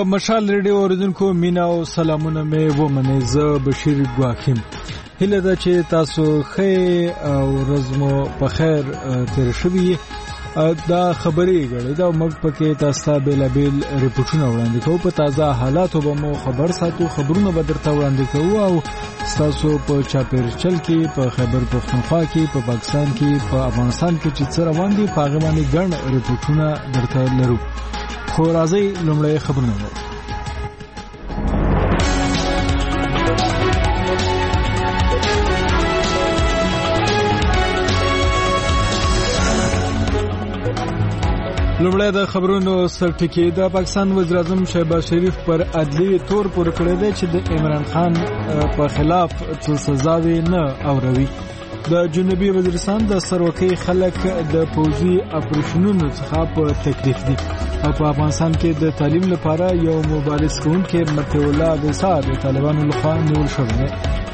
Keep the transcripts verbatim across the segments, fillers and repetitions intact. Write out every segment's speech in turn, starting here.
مشال ریډیو اوریدونکو مینا او سلامونه مې ومنئ. زه بشیر ګواکیم. هیله ده چې تاسو ښه او ورځ مو په خیر تیر شوي. دا خبرې غړي دا موږ پکې تاسو ته بیلابیل ریپورتونه وړاندې کوو. په تازه حالاتو به مو خبر ساتو، خبرونه به درته وړاندې کوو او تاسو په چاپیرچل کې، په خیبر پختونخوا کې، په پاکستان کې، په افغانستان کې چې څه روان دي په هغه باندې ګڼ ریپورتونه درته لرو. خو راځئ لومړی خبرونه وو. لومړی د خبرونو سرټکی. د پاکستان وزیر اعظم شهباز شریف پر عدلی تور پور کړی دی چې د عمران خان په خلاف څه سزاوي نه اوروي. د جنوبي وزیرستان د سروکي خلک د پوځي اپریشنونو څخه په تکلیف دي او په افغانستان کې د تعلیم لپاره یو مبارز کوونکی متي الله ویسا د طالبانو لخوا نیول شوی دی.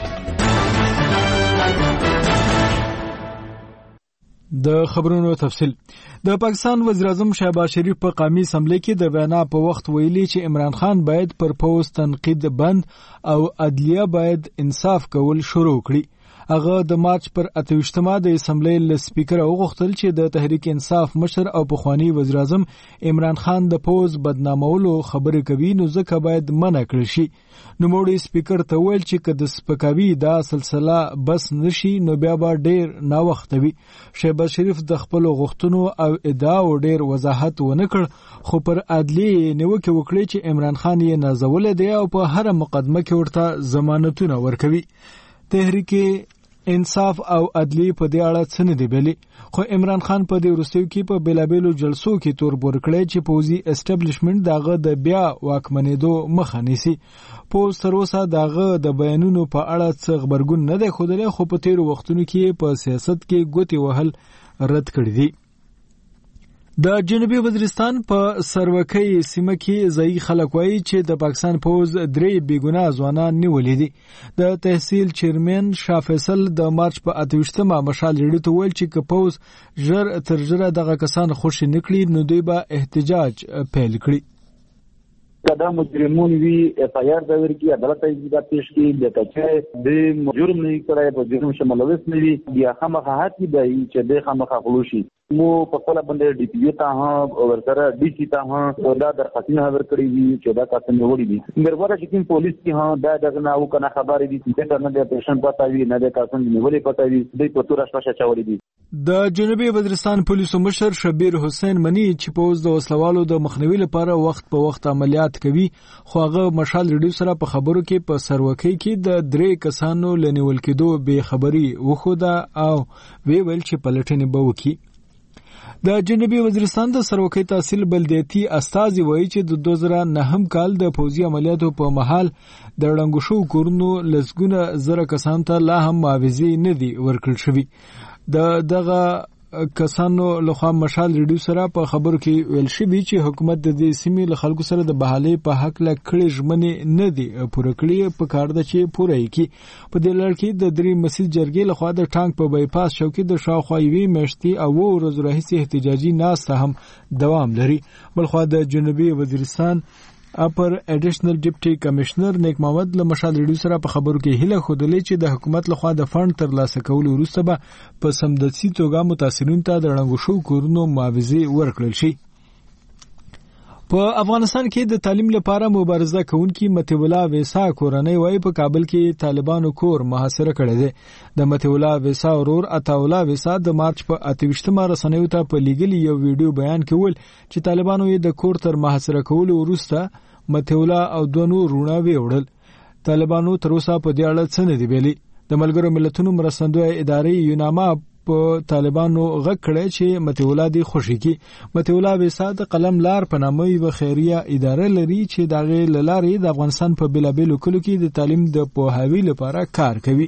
د خبرونو تفصیل. د پاکستان وزیر اعظم شهباز شریف په قومي اسمبلی کې د وینا په وخت ویلي چې عمران خان باید پر پوز تنقید بند او عدلیه باید انصاف کول شروع کړي. هغه د مارچ پر اتهشتمه د اسمبلی له سپیکر وغوښتل چې د تحریک انصاف مشر او پخوانی وزیر اعظم عمران خان د پوز بدنامولو خبرې کوي نو ځکه باید منع کړي شي. نو موړي سپیکر ته ویل چې کله سپکاوي دا سلسله بس نشي نو بیا به ډیر نا وخت وي. شهباز شریف د خپل غوښتنو او ادعاو ډیر وضاحت ونه کړ خو پر عدلی نیوکه وکړي چې عمران خان یې نازول دی او په هر مقدمه کې ورته ضمانتونه ورکوي. تحریک انصاف او عدلی په دې اړه څه نه دی ویلي خو عمران خان په دې وروستیو کې په بیلابیلو جلسو کې تور بور کړی چې پوزي اسټابلیشمنت داغه د بیا واکمنېدو مخه نیسي. پوز تر اوسه داغه د بیانونو په اړه څه خبرګون نه دی ښودلی خو په تیرو وختونو کې په سیاست کې ګوتې وهل رد کړي دي. د جنوبي وزیرستان په سروکي سیمه کې ځای خلک وایي چې د پاکستان پوز درې بیګناه ځوانان نیولې دي. د تحصیل چیرمن شاه فیصل د مارچ په اتهشتمه مشال ریډیو ته ویل چې که پوز ژر تر ژره دغه کسان خوشي نکړي نو دوی به احتجاج پیل کړي. کدا مجرمون وی اف آی آر دور کی عدالت ایجاد پیش کی د کچه د جرم نه کړای په جرم شمولوس نه وی بیا خامخا کی دی چې د خامخا خلوشي مو په خپل باندې ډی پی ته ها او ورسره ډی سی ته ها دا درخواستونه ور کړی دي چې دا تاسو نه وړي دي مرغوره چې کوم پولیس کی ها دا دغه نه او کنه خبرې دي چې څنګه د پیشن پتا وی نه د تاسو نه وړي پتا وی د پتو راشپشه چاولې دي. د جنوبي وزیرستان پولیسو مشر شبیر حسین منی چې پوز د وسلوالو د مخنیوي لپاره وخت په وخت عملیات کوي خو هغه مشال ریډیو سره په خبرو کې په سروکي کې د درې کسانو لنیول کېدو به خبري وخوده او وی ویل چې پلټنې به وکړي. د جنوبي وزیرستان د سروکي تحصیل بلدیاتي استازي وایي چې د دوه زره نهم کال د پوځي عملیاتو په مهال د ړنګو شو کورونو لسګونه زره کسان ته لا هم معاوضې نه دي ورکړل شوي. د دغه کسانو لخوا مشال ریډیو سره په خبرو کې ویل شوی چې حکومت د دې سیمې له خلکو سره د بحالي په حق له کړي ژمنې نه دي پوره کړي په کار د چې پوره یې په دې لړ کې د درې مسجد جرګې لخوا د ټانک په بایپاس شوکې د شاوخوا یوې میاشتې او ورځو راهیسې احتجاجي ناسته هم دوام لري. بلخوا د جنوبي وزیرستان اپر ایډیشنل ډیپټي کمشنر نیک محمد له مشال ریډیو سره په خبرو کې هیله خوده چې د حکومت لخوا د فند تر لاسه کولو وروسته به په سمدستي توګه متاثرین ته د ړنګو شو کورونو معاوضې ورکړل شي. په افغانستان کې د تعلیم لپاره مبارزه کوونکي متي الله ویسا کورنۍ وای په کابل کې طالبانو کور محاصره کړی دی. د متي الله ویسا ورور عطا الله ویسا د مارچ په اتهشتمه رسنیو ته په لیګلي یو ویډیو بیان کول چې طالبانو یې د کور تر محاصره کولو وروسته متي الله او دوه نور رونه ویوړل. طالبانو تر اوسه په دې اړه څه نه دی ویلي. د ملګرو ملتونو مرستندوی ادارې یوناما په طالبانو غږ کړی چې متي الله دی خوشي کی. متي الله ویسا د قلم لار په نامه یو خیریه اداره لري چې دغه لارې د افغانستان په بیلابیلو کلو کې د تعلیم د پوهاوي لپاره کار کوي.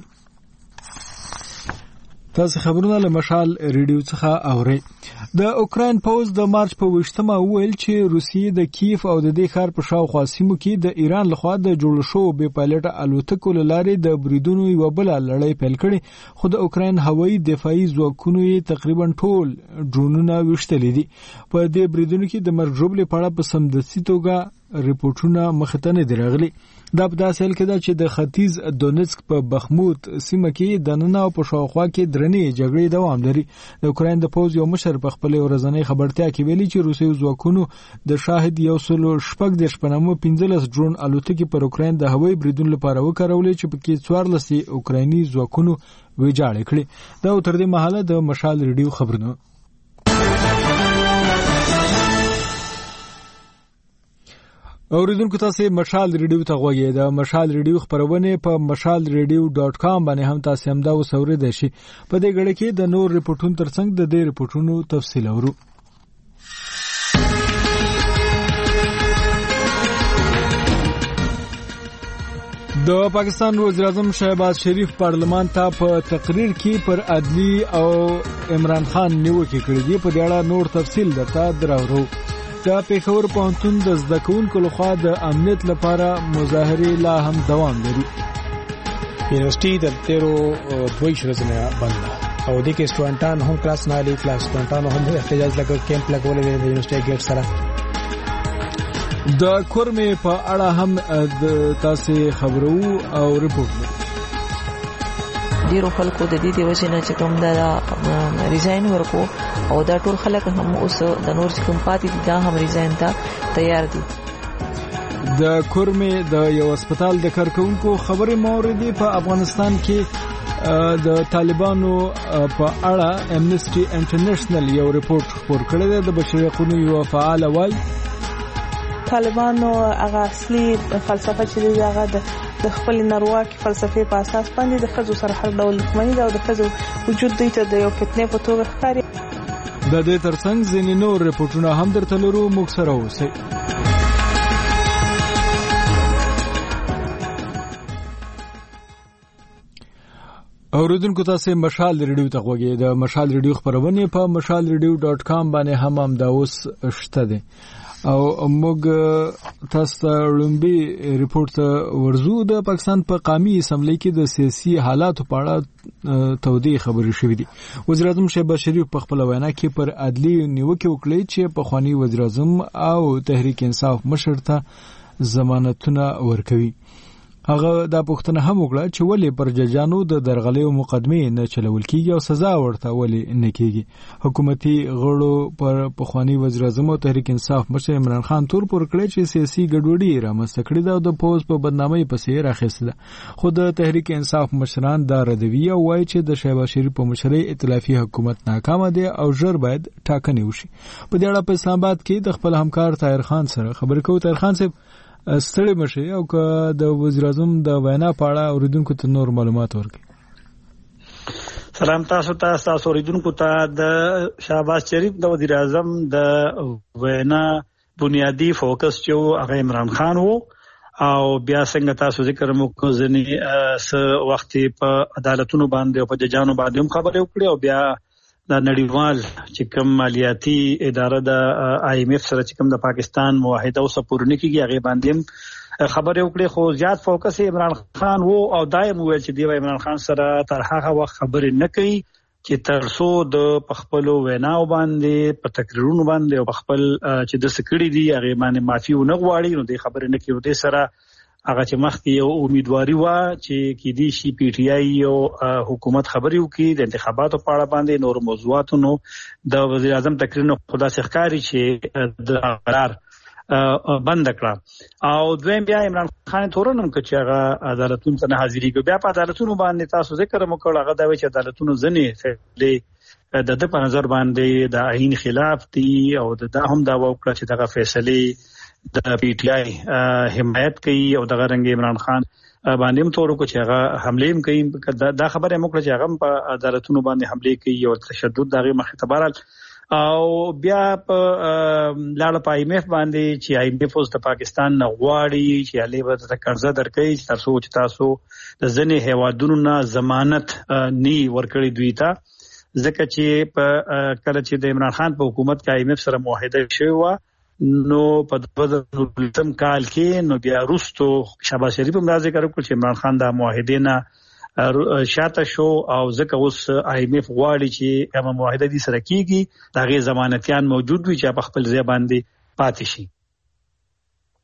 تاسو خبرونه له مشال ریډیو څخه اورئ. د اوکراین پوز د مارچ په وشتمه ویل چې روسیې د کیف او د دې ښار په شاوخوا سیمو کې د ایران لخوا د جوړ شو بې پایلټه الوتکو لارې د بریدونو یو بل لړۍ پیل کړي خو د اوکراین هوایي دفاعي ځواکونو یې تقریبا ټول ډرونونه وشتلې دي. په دې بریدونو کې د مرګ ژوبلې په اړه په سمدستي توګه ریپورتونه مخته نه درغلي. دا په داسې حال کې ده چې د ختیځ دونیتسک په بخموت سیمه کې د نن او په شاوخوا کې درنې جګړې دوام لري. د اوکراین د پوز یو مشر په خپل ورځنی خبرتیا کې ویلي چې روسي ځواکونو د شاهد یو سل شپږ د شپنامو پنځلس ډرون الوتکې پر اوکراین د هوایي بریدونو لپاره وکړولې چې په کې څوارلس اوکرایني ځواکونو ویجاړ کړي. دا تر دې مهاله د مشال ریډیو خبرونه. اوریدونکو تاسو مشال ریډیو ته غوږی دا مشال ریډیو خبرونه په مشال ریډیو ډاټ کام باندې هم تاسو هم دا وسورید شي. په دې غړي کې د نور ریپورتونو ترڅنګ د دې ریپورتونو تفصیل اورو. د پاکستان وزیر اعظم شهباز شریف پارلمان ته په تقریر کې پر عدلی او عمران خان نیوکه کړې دي. په دې اړه نور تفصیل درته دراوړو. د پیښور پوهنتون د زده کوونکو لخوا د امنیت لپاره مظاهرې لا هم دوام لري. یونیورسيټي د تیرو دوه ورځې بند او د کې سټوډنټان هم کلاس نه لري. کلاس سټوډنټانو هم احتجاج لګول کیمپ لګول د یونیورسيټي ګیټ سره. د کورمې په اړه هم د تاسو خبرو او ریپورت ډیرو خلکو د دې د وجه نه چې کوم دا ریزاین ورکو او دا ټول خلک هم اوس د نور کوم پاتې دي دا هم ریزاین ته تیار دي. د کورمې د یو هسپتال د کارکونکو خبرې موردی په افغانستان کې د طالبانو په اړه امنیسټي انټرنیشنل یو ریپورت خپور کړی دی. د بشري حقوقو یو فعال وایي طالبانو هغه اصلي فلسفه چې هغه د د خپل نارواکي فلسفي په اساس باندې د خزو سره هر ډول دښمنۍ او د خزو وجود دوی ته د یو فتنې په توګه ښکاري. د دې ترڅنګ ځینې نور ریپورتونه هم درته لرو. موږ سره اوسئ. اوریدونکو تاسو مشال ریډیو ته غوږی د مشال ریډیو خبرونه په مشال ریډیو ډاټ کام باندې هم هم دا اوس شته دي. او موږ تاسو ته لومبي ریپورت ورزو. د پاکستان په قومي اسمبلی کې د سیاسي حالاتو په اړه تودې خبرې شوې دي. وزیر اعظم شهباز شریف په خپل وینا کې پر عدلی نیوکه وکړه چې په خواني وزیر اعظم او تحریک انصاف مشر ته ضمانتونه ورکوي. هغه دا پوښتنه هم وکړه چې ولې پر ججانو د درغلې مقدمې نه چلول کیږي او سزا ورته ولې نه کیږي. حکومتي غړو پر پخوانی وزیر اعظم او تحریک انصاف مشر عمران خان تور پر کړی چې سیاسي ګډوډي رامنځته کړې ده او د پوز په بدنامۍ پسې راخسته ده. خو د تحریک انصاف مشران دا ردوي او وایي چې د شهباز شریف په مشرۍ ائتلافي حکومت ناکامه ده او ژر باید ټاکنې وشي. په دې اړه په اسلام آباد کې د خپل همکار طاهر خان سره خبرې کوو. طاهر خان صاحب ستړي مشه او که د وزیر اعظم د وینا په اړه اوریدونکو ته نور معلومات ورکړي. سلام تاسو ته تاسو اوریدونکو ته د شهباز شریف د وزیر اعظم د وینا بنیادی فوکس چې هغه عمران خان وو او بیا څنګه تاسو ذکر مو ځنی س وخت په عدالتونو باندې او په ججانو باندې هم خبرې وکړي او بیا د نړیوال چې کوم مالیاتي اداره د آی ایم ایف سره چې کوم د پاکستان معاهده او سپورنه کیږي هغه باندې خبرې وکړي. خو زیات فوکس عمران خان وو او دایم ویل چې دی عمران خان سره تر هغه وخت خبرې نه کوي چې تر څو د خپل ویناو باندې په تقریرونو باندې او خپل چې د سکړې دی هغه باندې معافي ونه غواړي نو د خبرې نه کوي. د سره هغه چې مخکې یو امیدواري و چې کې دي شي پی ټی آی او حکومت خبري وکړي د انتخاباتو په اړه باندې نور موضوعاتو نو د وزیر اعظم تقریر نو خدا ښکاری چې د قرار بند کړه او دویم بیا عمران خان تورنم چې هغه عدالتونو ته حاضرېږي. بیا په عدالتونو باندې تاسو ذکر مو کړ هغه دا وی چې عدالتونو ځنې فیصله د د په نظر باندې د آئین خلاف دي او دا هم دا وکړه چې دغه فیصله د پی ټی آی حمایت کوي او دغه رنګ عمران خان باندې هم تورو کو چې هغه حمله هم کوي. دا خبره موږ چې هغه په عدالتونو باندې حمله کوي او تشدد دغه مخاطبارال او بیا په لاړه په آی ایم ایف باندې چې آی ایم ایف اوس د پاکستان نه غواړي چې علي به د قرضه درکړي تر څو چې تاسو د ځنې هیوادونو نه ضمانت ني ورکړي دوی ته ځکه چې په کله چې د عمران خان په حکومت کې آی ایم ایف سره معاهده شوی و نو په دوه زره نولسم کال کې نو بیا وروستو شهباز شریف هم راځي کړو چې عمران خان د معاهده نه شاته شو او ځکه اوس آی ایم ایف غواړي چې کومه معاهده دي سره کیږي دا غي ضمانتيان موجود وي چې په خپل ځای باندې پاتې شي.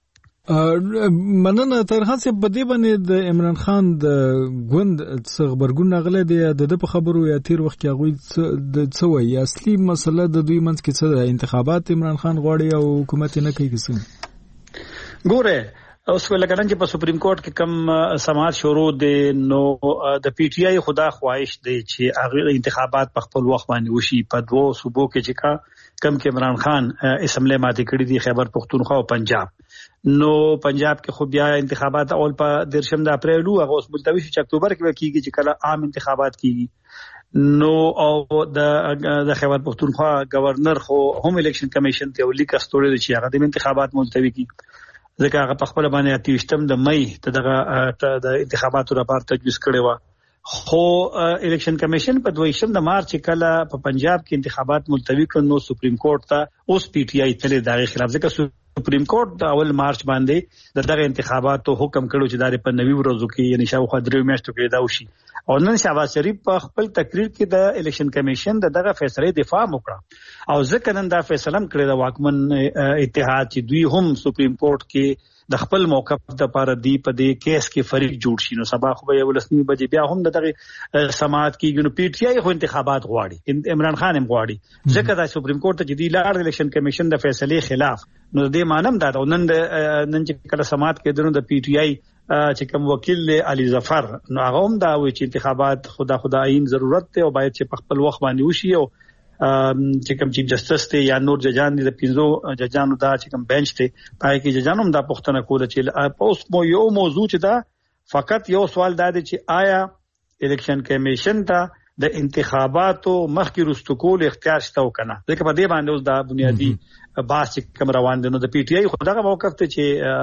مننه تر خاصه په دې باندې د عمران خان د ګوند څخه خبرګون غلې دی د په خبرو یا تیر وخت کې هغه د څه وایي اصلي مسله د دوی منځ کې څه ده انتخابات عمران خان غواړي او حکومت نه کوي کیسه ګوره اوس ولکه چې په سپریم کورټ کې کم سماعت شروع دي نو د پی ټی آی خدا خواهش دی چې هغه انتخابات په خپل وخت باندې وشي په دوه صوبو کې چې کا کم کې عمران خان اسمبلی ماتې کړې دي خیبر پختونخوا او پنجاب نو پنجاب کې خو بیا انتخابات اول په درشم د اپریل او اوس ملتوي چې اکتوبر کې کېږي چې کله عام انتخابات کیږي نو او د د خیبر پختونخوا گورنر خو هم الیکشن کمیشن ته ولیک استوړي چې هغه د انتخابات ملتوي کی ځکه هغه په خپل باندې اتیشتم د مې ته دغه د انتخاباتو لپاره تجویز کړی و خو الیکشن کمیشن په دویشم د مارچ کله په پنجاب کې انتخابات ملتوي کړ نو سپریم کورټ ته اوس پی ټی آی تل دغه خلاف ځکه سپریم کورټ د اول مارچ باندې د دغه انتخاباتو حکم کړو چې دغه په نوي ورځو کې یعنی شاوخوا درې میاشتو کې دا وشي او نن شهباز شریف په خپل تقریر کې د الیکشن کمیشن د دغه فیصله دفاع وکړه او ځکه نن دا فیصله کړې د واکمن اتحاد چې دوی هم سپریم کورټ کې د خپل موقف د لپاره دی په دې کیس کې فریق جوړ شي نو سبا خو به یو لسمي بجې بیا هم دغه سماعت کیږي نو پی ټی آی خو انتخابات غواړي عمران خان هم غواړي ځکه د سپریم کورټ ته جدي لار الیکشن کمیشن د فیصله خلاف نو دې مانم دا نن نن چې کله سماعت کې درنو د پی ټی آی چې کوم وکیل علي ظفر نو هغه هم دا وایي چې انتخابات خدا خدا عین ضرورت ته او باید چې په خپل وخت باندې وشي او چې کوم چیف جسټس ته یا نور ججان دي د پینځو ججانو دا چې کوم بنچ ته پای کې ججانو هم دا پوښتنه کوله چې اوس مو یو موضوع چې دا فقط یو سوال دا دی چې آیا الیکشن کمیشن ته د انتخاباتو مخکې رستو کول اختیار شته او کنه ځکه په دې باندې اوس دا بنیادی باس چې کوم روان دي نو د پی ټی آی خو دغه موقف ته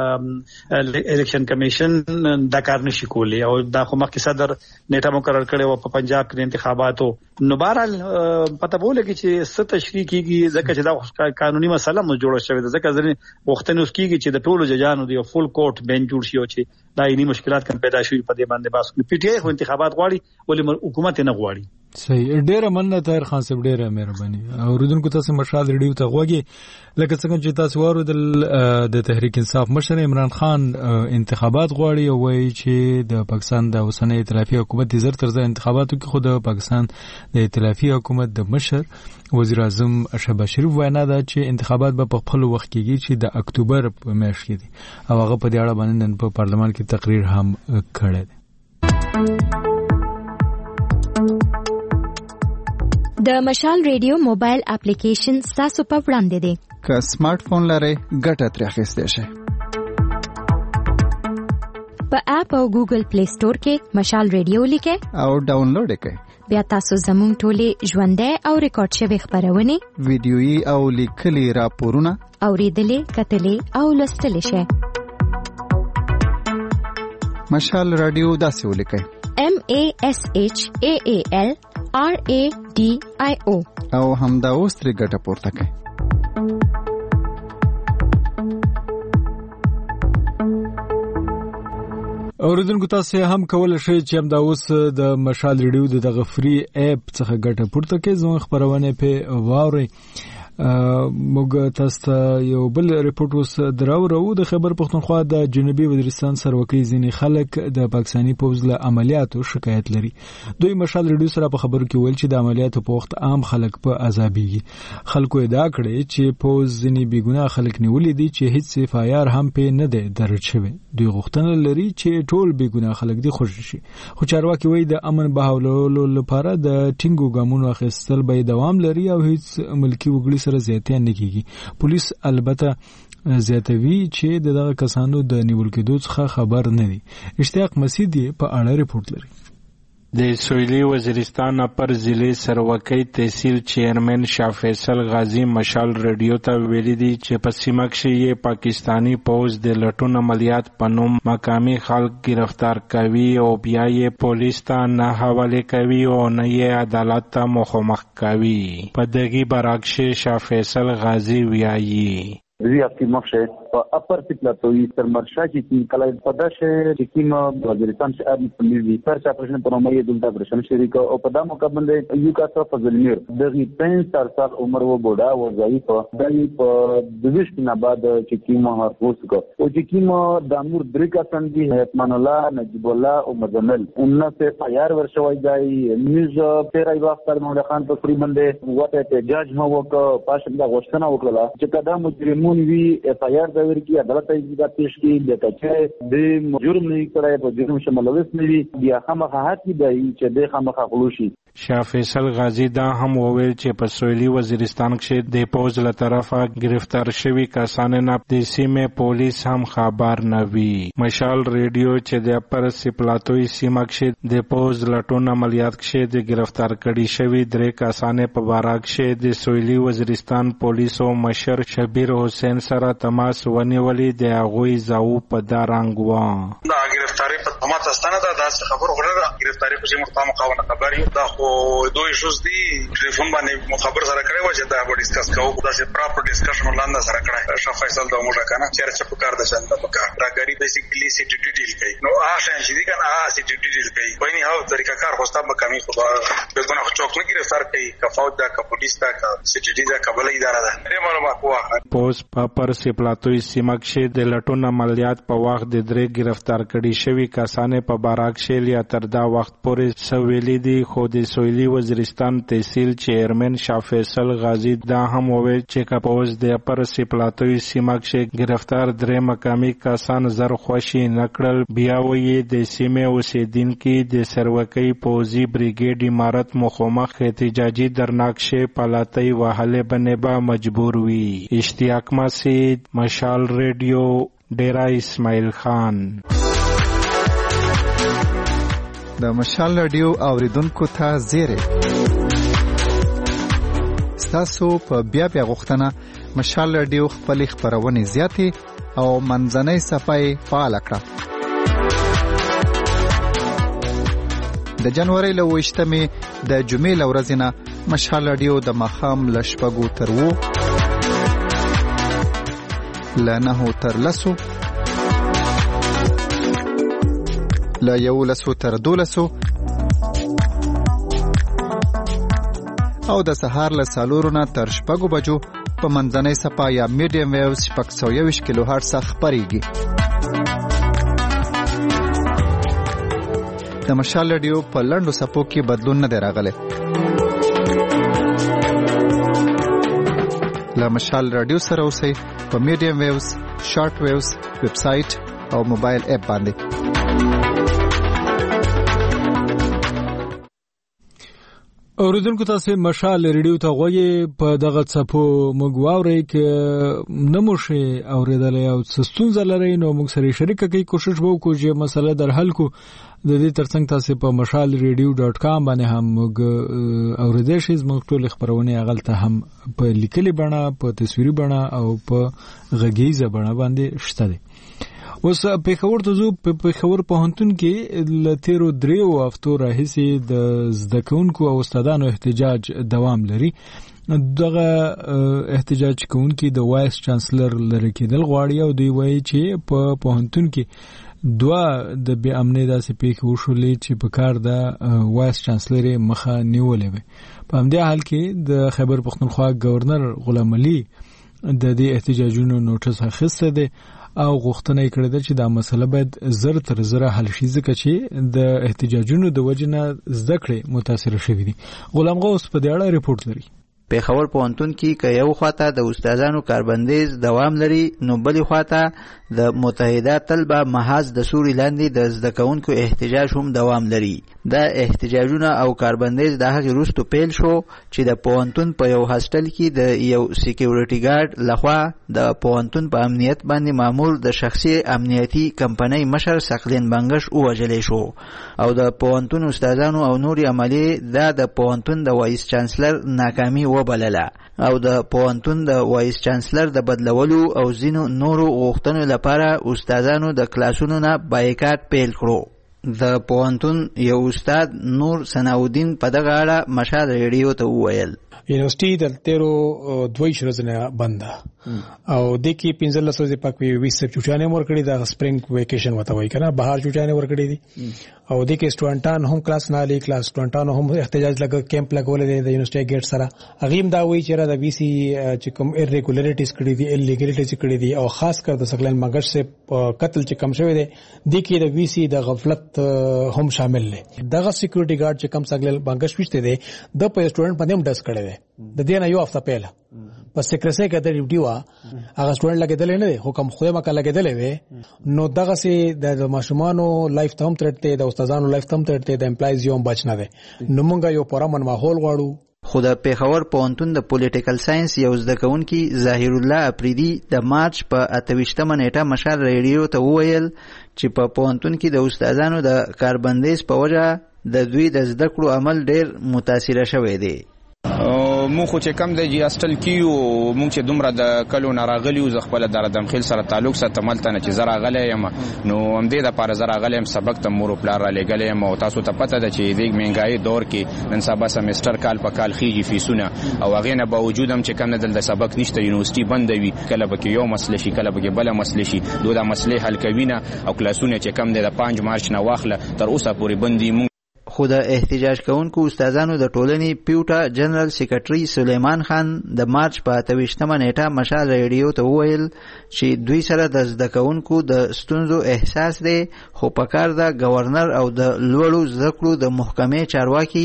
چې الیکشن کمیشن دا کار نشي کولی او دا خو مخکې صدر نیټه مقرر کړي او په پنجاب کې انتخاباتو نو بهرحال پته بوله چې ست تشریح کیږي ځکه چې دا قانوني مسله مو جوړه شوې ده ځکه ځنې وختونه اوس کیږي چې د ټولو ججانو دی فول کورټ بنچ جوړ شي او چې دا یې مشکلات کم پیدا شي په دې باندې باس پی ټی آی خو انتخابات غواړي ولې حکومت نه غواړي صحیح ډیره مننه طاهر خان صاحب ډیره مهرباني او ردونکو تاسو مشال ریډیو ته غوږی لکه څنګه چې تاسو وارو د تحریک انصاف مشر عمران خان انتخابات غواړي او وایي چې د پاکستان د اوسنۍ ائتلافي حکومت د زر تر ځای انتخاباتو کې خود د پاکستان د ائتلافي حکومت د مشر وزیر اعظم شهباز شریف وینا ده چې انتخابات به په خپل وخت کېږي چې د اکتوبر په میاشت کې دي او هغه په دې اړه باندې نن په پارلمان کې تقریر هم کړی دی. د مشال ریډیو موبایل اپلیکیشن تاسو په وړاندې دی که سمارټ فون لرئ ګټه ترې اخیستی شئ په اپ او ګوګل پلی سٹور کې مشال ریډیو لیکئ او ډاونلوډ یې بیا تاسو زموږ ټولې ژوندۍ او ریکارډ شوي خبرونه ویډیويي او لیکلي راپورونه اوریدلې کتلې او لوستلې شئ مشال رادیو داسې ولیکئ M A S H A A L R A D I O او همدا اوس ترې ګټه پورته کړئ. اوریدونکو تاسو هم کولای شئ چې همدا اوس د مشال ریډیو د دغه فری اپ څخه ګټه پورته کړئ زموږ خبرونه په واوري موږ تاسو ته یو بل ریپورت اوس دراوړو د خیبر پختونخوا د جنوبي وزیرستان سروکي ځینې خلک د پاکستاني پوز له عملیاتو شکایت لري. دوی مشال ریډیو سره په خبرو کې ویل چې د عملیاتو په وخت عام خلک په عذابيږي. خلکو ادعا کړې چې پوز ځینې بیګناه خلک نیولې دي چې هیڅ اف آی آر هم په نه ده درج شوی. دوی غوښتنه لري چې ټول بیګناه خلک دي خوشی شي. خو چارواکي وایي د امن بهولولو لپاره د ټینګو ګامونو اخیستل به دوام لري او هیڅ ملکی وګړي سره زیاتې نه کیږي. پولیس البته زیاتوي چې دغه کسانو د نیول کېدو څخه خبر نه دي. اشتیاق مسیدی په اړه ریپورت لري. د سویلی وزیرستان اپر ضلع سروکی تحصیل چیئرمین شاه فیصل غازی مشال ریډیو ته ویلي دي چې په سیمه کې یې پاکستانی پوز د لټون عملیات په نوم مقامی خلک گرفتار کوي او بیا یې پولیس ته نه حواله کوي او نه یې عدالت ته مخامخ کوي. په دغه برعکس شاه فیصل غازی ویایي وی افتی مخشه په اپر سپلاتوی سرمرشا چې کله په داسه چې کیما وزیرستان شهر پولیس سرچ اپریشن پرمایي دلته اپریشن شریک او په دمو کې باندې یو کا فضل میر دغه پنځه سال عمر و بوډا و ضعیف دای په دویش نه بعد چې کیما هرڅ کو او چې کیما د امور درې کا څنګه حتمان الله نجیب الله او مزمل انه سے پایار ورشوي جای نیز پیرای وخت مولا خان په فری باندې وته احتجاج مو وک پاشنده غوښتنه وکړه چې کدا مجرمون وی اف آی آر د ورکی عدالت ایجاد پیش کی د کچې د جرم نه کړای په جرم شامل وسنی بیا خامخا حتی دی چې د خامخا خلوشي شاه فیصل غازی دا هم وویل چې په سویلي وزیرستان کې د پوز له طرفه گرفتار شوی کسان نه د سیمې پولیس هم خبر نه وی. مشال ریډیو چې د اپر سپلاتوی سیمه کې د پوز لټون عملیات کې د گرفتار کړي شوی درې کسان په باره کې د سویلي وزیرستان پولیسو مشر شبیر حسین سره تماس ونیولې د هغوی زاو په دارنګ و. دا گرفتاری په تماس استانه دا داس خبر غوړه گرفتاری په سیمه مقام خبري دا او دوی شوز دی ټلیفون باندې مخابر سره کړی و چې دا به ډیسکس کوو دا چې پراپر ډیسکشن ولاندې سره کړی شاه فیصل دا موږ کنه چې چې په کار د شان د پکا راګری بیسیکلی سی ټی ډیل کوي نو آشان چې دی کنه آ سی ټی ډیل کوي په نه هاو طریقه کار خوستا به کمی خو به ګناه چوک نه گرفتار کوي کا فوج دا کا پولیس دا کا سی ټی ډی دا قبل اداره ده دې معلومات واخه پوس پاپر سپلاتوی سیمه کې د لټون عملیات په وخت د درې گرفتار کړي شوی کسانې په باراک شیل یا تر دا وخت پورې سویلي دي خو د سویلي وزیرستان تحصیل چیرمن شاه فیصل غازی دا هم وویل چې کپوز د اپر سپلاتوی سیمه کې گرفتار درې مقامی کسان زر خوشي نکړل بیا وی د سیمه اوسیدونکو د سروکۍ پوزي بریګیډ امارت مخامخ احتجاجي درناکشه پالاتای وهله بنبا مجبور وی. اشتیاق مسید مشال ریډیو ډیرا اسماعیل خان. د مشال رادیو اوریدونکو ته زیره ستاسو په بیا بیا غوښتنه مشال رادیو خپل خبرونه زیاتې او منځنۍ صفای فعال کړه. د جنوري له وشتمې د جمعې لورځ نه مشال رادیو د مخام لشپګو تر وو لنه تر لسو لا یو لسو تر دولسو او د سهار له سالورو نه تر شپږو بجو په منځنۍ صفا یا میډیم ویوز شپږ سوه یوویشت کیلو هرټز خپرېږي. د مشال رادیو په لنډو صفو کې بدلون نه دی راغلی. له مشال رادیو سره اوسئ په میډیم ویوز، شارټ ویوز، ویب سایټ او موبایل اپ باندې. اوریدونکو تاسو مشال ریډیو ته غوږی په دغه څپو موږ واورئ کې نموشي اوریدل او ستونزه لري نو موږ سره شریک کوي کوشش وکړو چې مسله در حل کو. د دې ترڅنګ تاسو په مشال ریډیو ډاټ کام باندې هم موږ اوریدئ شئ. موږ ټول خبرونه غلطه هم په لیکلي بڼه، په تصویري بڼه او په غږیزه بڼه باندې شته دي. اوس پیښور ته زو په پیښور پوهنتون کې لتیرو دریو هفتو راهیسې د زده کوونکو او استادانو احتجاج دوام لري. دغه احتجاج کوونکي د وایس چانسلر لري کېدل غواړي او دوی وایي چې په پوهنتون کې دوا د بې امنۍ داسې پیښې وشولې چې په کار د وایس چانسلر مخه نیولې وي. په همدې حال کې د خیبر پښتونخوا گورنر غلام علي د دې احتجاجونو نوټس اخیسته دی او غوښتنه یې کړې ده چې دا مسله باید زر تر زره حل شي ځکه چې د احتجاجونو د وجې نه زده کړې متاثره شوي دي. غلام غوث په دې اړه ریپورت لري. پیښور پوهنتون کې که یو خواته د استادانو کاربندیز دوام لري نو بلې خواته د متحده طلبه محاذ د سوري لاندې د زده کوونکو احتجاج هم دوام لري. دا احتجاجونه او کاربندیز د هغې وروسته پیل شو چې د پوهنتون په یو هاسټل کې د یو سیکیورټي ګارډ لخوا د پوهنتون په امنیت باندې مامور د شخصي امنیتي کمپنۍ مشر سقلین بنګش ووژلی شو او د پوهنتون استادانو او نورې عملې دا د پوهنتون د وایس چانسلر ناکامي وبلله او د پوهنتون د وایس چانسلر د بدلولو او ځینو نورو غوښتنو لپاره استادانو د کلاسونو نه بایکاټ پیل کړو. د پوهنتون یو استاد نور ثناءالدین په دغه اړه مشال ریډیو ته وویل. یونیورسيټي د تیرو دوی شرزنه بند او د کې پنځل لسو د پاک وی ویس چوټانه مور کړی د سپرینګ ویکیشن وته وای کنه بهار چوټانه ور کړی دي او د کې سټوډنټان هم کلاس نه لې کلاس سټوډنټان هم احتجاج لګ کیمپ لګول دي د یونیورسيټي ګیټ سره اغیم دا وی چې را د وی سي چې کوم ایریګولریټیز کړی دي الیګریټیز کړی دي او خاص کر د سکلن مګر سے قتل چې کم شوی دی د کې د وی سي د غفلت هم شامل دي دغه سکیورټي ګارد چې کم سکلل بنګش پښته دي د په سټوډنټ باندې هم ډس کړی دی د دې نه یو هفته پهله په سیکریسي کې د ډیوټي وا هغه سټوډنټ لګیدل نه دی حکم خو ما کله لګیدل وي نو دغه سي د ماشومانو لایف ته هم ترټه د استادانو لایف ته هم ترټه د امپلایز یو بچ نه دی نو مونږ یو پرامن ماحول غواړو خو د پیښور پوهنتون د پولیټیکل ساينس یو زده کوونکی ظاهر الله اپریدي د مارچ په اتويشتمه نیټه مشال ریډیو ته وویل چې په پوهنتون کې د استادانو د کاربندیز په وجه د دوی د زده کړو عمل ډیر متاثر شوی دی مو خو چې کم د جی استل کیو مونږ چې دومره د کلو ناراغلی او خپل د دمخیل سره تعلق سره ملته نه چې زرا غلی یم نو هم دې د پاره زرا غلی یم سبق ته مور پلار را لګلی یم او تاسو ته پته ده چې د مهنګای دور کې نن سبا سمستر کال په کال خيږي فیسونه او هغه نه باوجود هم چې کم نه د سبق نشته یونیورسيټي بند وي کله به یو مسله شي کله به بل مسله شي دوه د مسلې حل کوي نه او کلاسونه چې کم د پنځه مارچ نه واخله تر اوسه پورې بندي خو د احتجاج کوونکو استادانو د ټولنې پیوټا جنرال سیکریټري سلیمان خان د مارچ په اتويشتمه نیټه مشال ریډیو ته وویل چې دوی سره د زده کوونکو د ستونزو احساس دی خو پکار د گورنر او د لوړو زده کړو د محکمې چارواکي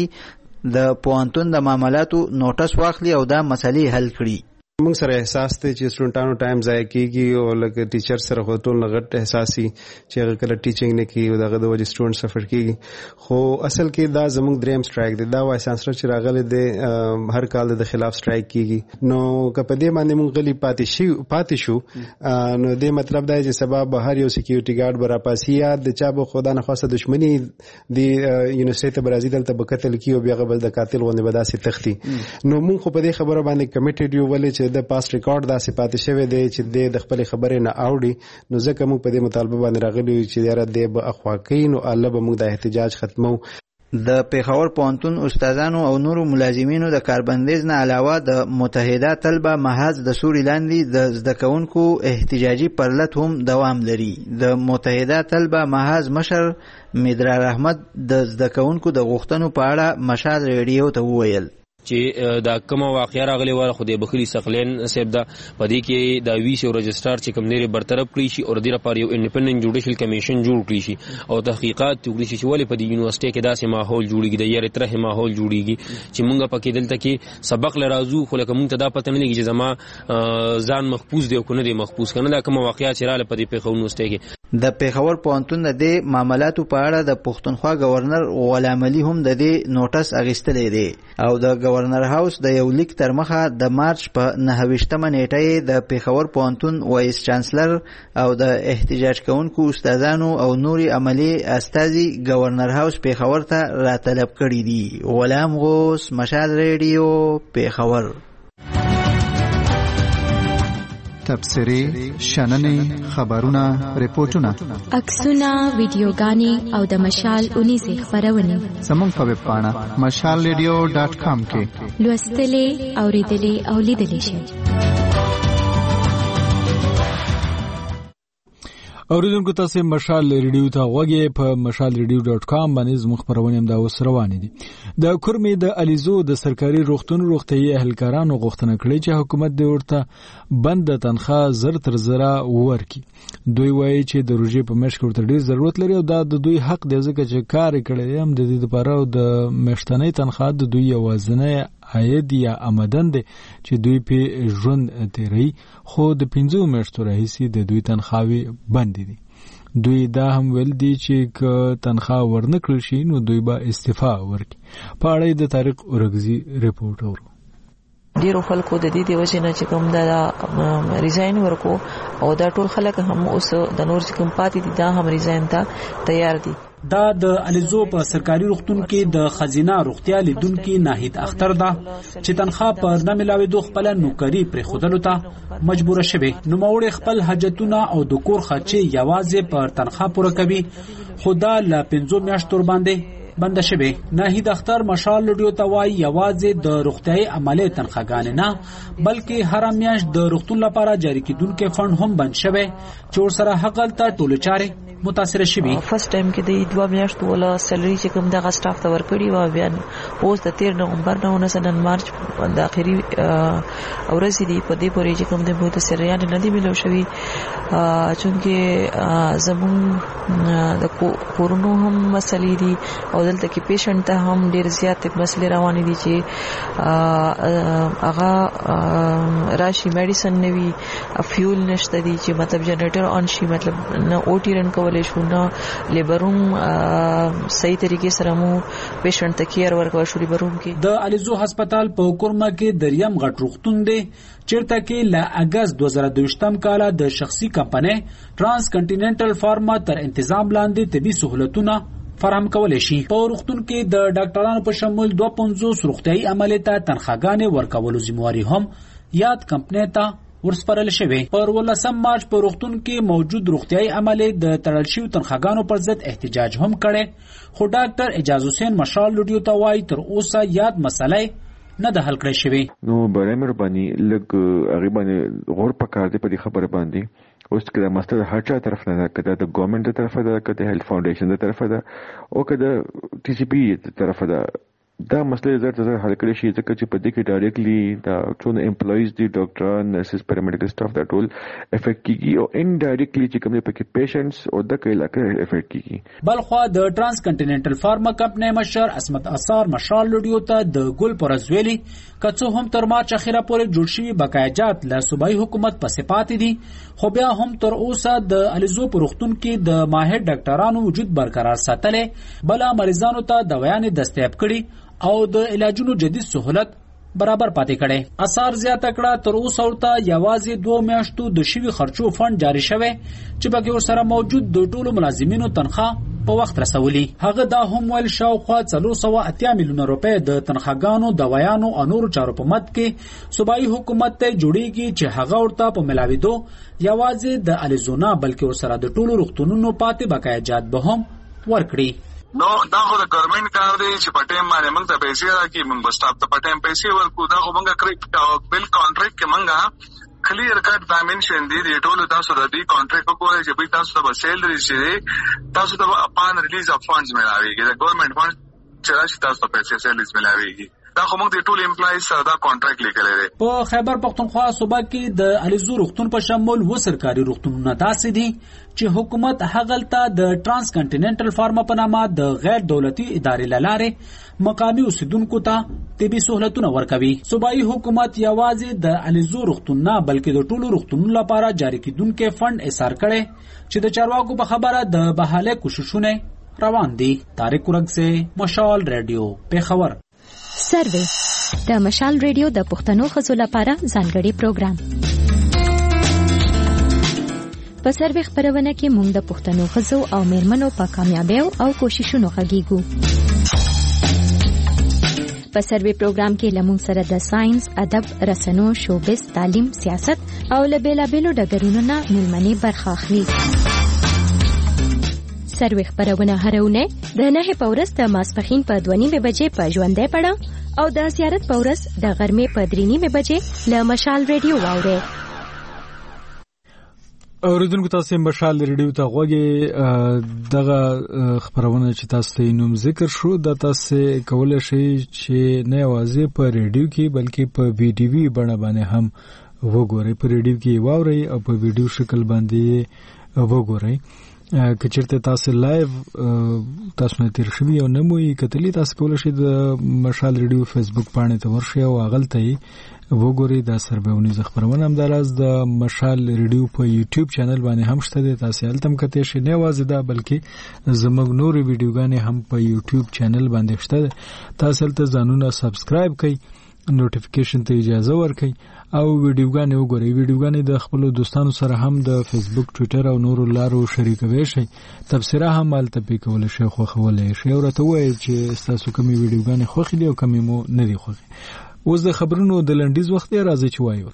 د پوهنتون د معاملاتو نوټس واخلي او دا مسلې حل کړي موږ سره احساس ته چې سټوډنټانو ټایم ضایع کیږي او لکه ټیچر سره خو ټول غټ احساسي چې هغه کله ټیچینګ نه کوي او دغه د وجه سټوډنټ سفر کیږي خو اصل کې دا زموږ دریم سټرایک دی دا وای سانسر چې راغلی دی هر کال د خلاف سټرایک کیږي نو که په دې باندې موږ غلي پاتې شو پاتې شو نو دې مطلب دا چې سبب هر یو سکیورټي ګارد برا پاسي یا د چا به خدا نه خاصه دښمنی دی یونیورسيټي ته برازیل ته بکتل کیو بیا غبل د قاتل ونه بداسي تختی نو موږ خو په دې خبره باندې کمیټډ یو ولې د پاس ریکارډ دا صفات شوی دی چې د خپل خبرې نه اوړي نو ځکه موږ په دې مطالبه باندې راغلي چې یاره د به اخواقین او الله به موږ د احتجاج ختمو د پیښور پوهنتون استادانو او نورو ملازمینو د کاربندیز نه علاوه د متحده طلبه محض د سوري لاندې د زده کوونکو احتجاجي پرلط هم دوام لري د متحده طلبه محض مشر مدرار احمد د زده کوونکو د غوښتنو په اړه مشال ریډیو ته وویل چې دا کوم واقعیا راغلی و خو د بخیلی سقلین صاحب دا پدې کې دا وی سي او رجسترار چې کوم لري برطرف کړی شي او د لپاره یو انډیپندنت جوډیشل کمیشن جوړ کړی شي او تحقیقات وکړي شي چې ولې په دې یونیورسيټي کې داسې ماحول جوړیږي د یاره ترې ماحول جوړیږي چې مونږ پکې دلته کې سبق لرازو خو لکه مونږ ته دا پته نه لګي چې زما ځان محفوظ دی او کنه دی محفوظ کنه دا کوم واقعیا چې رااله په دې پیښو یونیورسيټي کې د پیښور پوهنتون د دې معاملاتو په اړه د پښتونخوا گورنر غلام علي هم د دې نوټس اغیستلې دی او د گورنر هاوس د یو لیک تر مخه د مارچ په نهویشتمه نیټه د پیښور پوهنتون وایس چانسلر او د احتجاج کوونکو استادانو او نوري عملی استازي گورنر هاوس پیښور ته راتلب کړي دي غلام غوث مشال ریډیو پیښور تبصری شننې خبرونه ریپورتونه عکسونه ویډیوګانې او د مشال اونې سه خبرونه زموږ په ویب پاڼه مشال ریډیو ډاټ کام کې لوستلې اوریدلې او لیدلې شئ اوریدونکو تاسو مشال ریډیو ته وګورئ په مشال ریډیو ډاټ کام باندې زموږ خبرونه هم دا اوس روانې دي د کورمې د الیزو د سرکاري روغتون روغتيي اهلکارانو غوښتنه کړې چې حکومت د ورته بند تنخواه زر تر زره ورکړي دوی وایي چې د روزي په مشک ورته ډیر ضرورت لري او دا د دوی حق دی ځکه چې کار کړي هم د دې لپاره د مشتنۍ تنخواه د دوی یوازنۍ عاید یا آمدن دی چې دوی په ژوند تیری خو د پنځو میاشتو راهیسې د دوی تنخواوي بند دي دوی دا هم ویل دي چې ک تنخواه ورنکړل شي نو دوی به استعفا ورکړي په اړه د طارق اورغزي ریپورت اورو ډیرو خلکو د دې د وجه نه چې کوم دا ریزاین ورکو او دا ټول خلک هم اوس د نور کوم پاتې دي دا هم ریزاین ته تیار دي دا د الیزو په سرکاري روغتون کې د خزینه روغتیا لیدونکو ناهید اختر ده چې تنخواه پر نه ملاوي دوه خپل نوکری پر خودلو ته مجبور شوه نو موړ خپل حاجتونه او د کور خرچي یوازې پر تنخواه پوره کوي خدا لا پنځو میاشتو باندې بند شوه. ناهید اختر مشال رادیو ته وایي یوازې د روغتیايي عملیې تنخواګانې نه بلکې هر میاشت د روغتون لپاره جاری کیدونکو فند هم بند شوه چې ورسره هغلته ټول چارې متاثر شوي. فرست ټایم کې د دوه میاشتو ولا سیلري چې کوم دغه سټاف ته ورکړي و بیا اوس د تیر نومبر نه ونسنن مارچ د اخري ورځې دی په دې پورې چې کوم د بوت سریان نه دی ملو شوی چونکه زمون د کورونو هم مسلې دي او دلته کې پیشنټ ته هم ډیر زیات مسلې روانې دي چې هغه راشي میډیسن نوي فیول نشته دي چې مطلب جنریټر اون شي مطلب نه او ټی رن کولای شو نه لیبروم صحیح طریقې سره مو پیشنټ ته کیر ورکول شو. لیبروم کې د الیزو هسپتال په کورما کې دریم غټ روغتون دی چیرته کې ل اگست دوه زره دوه کال د شخصي کمپنۍ ترانس کنټیننټل فارما تر تنظیم لاندې طبي سہولتونه فراهم کولای شي. په روغتون کې د ډاکټرانو په شمول دوه سوه پنځوس روغتيایي عملیات ته تنخواګانې ورکولو ذمہواری هم یاد کمپنۍ ته ورسپارل شوی. پر ولسم مارچ په روغتون کې موجود روغتيایي عملیات د تړل شوی تنخواګانو پر ضد احتجاج هم کړي خو ډاکټر اعجاز حسین مشال لډیو ته وایي تر اوسه یاد مسله نه د حل کړی شوی. نو برای مهرباني لګ هغه باندې غور پکار دی په دې خبره باندې اوس کله مستر هر چا طرف نه کده د ګورنمنت طرفه ده کده هیلث فاونډیشن طرفه ده او کده ټي سی پی طرفه ده دا مسله زړه زړه حل کړی شي ځکه چې په دې کې ډایرکټلی دا ټول امپلویز دي ډاکټران نرسز پیرامیډیکل سټاف دا ټول افیکټ کیږي او انډایرکټلی چې کوم پکې پیشنټس او د کله افیکټ کیږي. بلخوا د ترانس کنټیننټل فارما کمپنۍ مشر اسمت اثار مشال لډیو ته د ګل پرزویلی کڅو هم تر مارچ اخیره پورې جوړ شوی بقایجات له صوبایي حکومت پسې پاتې دي خو بیا هم تر اوسه د الیزو پروختون کې د ماهر ډاکټرانو وجود برقرار ساتلې بل مریضانو ته دوايانې دستیاب کړي او د علاجونو جدید سہولت برابر پاتې کړي. اثار زیاته کړه تر اوسه ورته یوازې دوه میاشتو د شوی خرچو فند جاری شوی چې پکې ورسره موجود د ټولو ملازمینو تنخواه په وخت رسولي. هغه دا هم ویل شاوخوا څلور سوه اتیا میلیونه روپۍ د تنخواګانو دوايانو او نورو چارو په مد کې صوبایي حکومت ته جوړیږي چې هغه ورته په ملاویدو یوازې د الیزونا بلکې ورسره د ټولو روغتونونو پاتې بقایجات به هم ورکړي. نو دا خو د ګورنمنت کار دی چې په ټیم باندې موږ ته پیسې راکړي موږ به سټاف ته په ټیم پیسې ورکو. دا خو موږ کړی بل کانټریکټ کې موږ کلیر کټ ډایمنشن دی د ټولو تاسو د دې کانټریکټ په کوله چې به تاسو ته سیلري شي تاسو ته اپان ریلیز اف فانډز ملاويږي د ګورنمنت فانډ چې راشي تاسو ته پیسې سیلري ملاويږي. دا خو موږ د ټول امپلایز سره دا کانټریکټ لیکل دی. په خیبر پختونخوا صوبه کې د الیزو روغتون په شمول و سرکاري روغتونونه داسې دي چې حکومت هغلته د ترانس کنټیننټل فارما په نامه د غیر دولتي ادارې لاره مقامي اوسیدونکو ته طبي سہولتونه ورکوي. صوبایي حکومت یوازې د الیزو روغتون نه بلکې د ټولو روغتونونو لپاره جاری کیدونکو فند ایثار کړي چې د چارواکو په خبره د بحاله کوششونه روان دي. طارق ورغسه مشال رادیو پیښور. سروې د مشال ریډیو د پښتنو خزو لپاره ځانګړي پروګرام. په سروې خبرونه کې موږ د پښتنو خزو او میرمنو په کامیابیو او کوششونو غږیږو. په سروې پروګرام کې لمون سره د ساينس، ادب، رسنو، شوبز، تعلیم، سیاست او لبیلابیلو ډګرونو نه ملمنې برخه اخلي. سروې خبرونه هرونه د نه په ورځ د ماسپخین په دوه نیمه بجې په ژوندې پړه او د زیارت په ورځ د غرمې په درې نیمه بجې له مشال ریډیو واوري. اوریدونکو تاسو مشال ریډیو ته غوږی دغه خبرونه چې تاسو ته نوم ذکر شو د تاسو کولای شئ چې نه یوازې په ریډیو کې بلکې په ویډیو بڼه باندې هم وګورئ. په ریډیو کې واورئ او په ویډیو شکل باندې وګورئ. کچرته تاسو لایو تاسو نه تیر شوی او نموي کتلی تاسو کولای شئ د مشال ریډیو فیسبوک باندې ته ورشئ او غلطه وګورئ. دا سربېونی خبرونه هم دراز د مشال ریډیو په یوټیوب چینل باندې هم شته. تاسو هلته هم کته شئ نه وازه دا بلکې زموږ نور ویډیوګانې هم په یوټیوب چینل باندې شته. تاسو هلته ځانونه سبسکرایب کړئ، نوټیفیکیشن ته اجازه ورکړئ او ویډیوګانې وګورئ. ویډیوګانې د خپل دوستانو سره هم د فیسبوک، ټوئیټر او نورو لارو شریکوي شئ. تبصره هم مالته پکول شي خو خولې شي او راته وایي چې تاسو کومې ویډیوګانې خوښې دي او کومې مو نه دي خوښې. اوس د خبرونو د لنډیز وخت یې راځي چې وایو.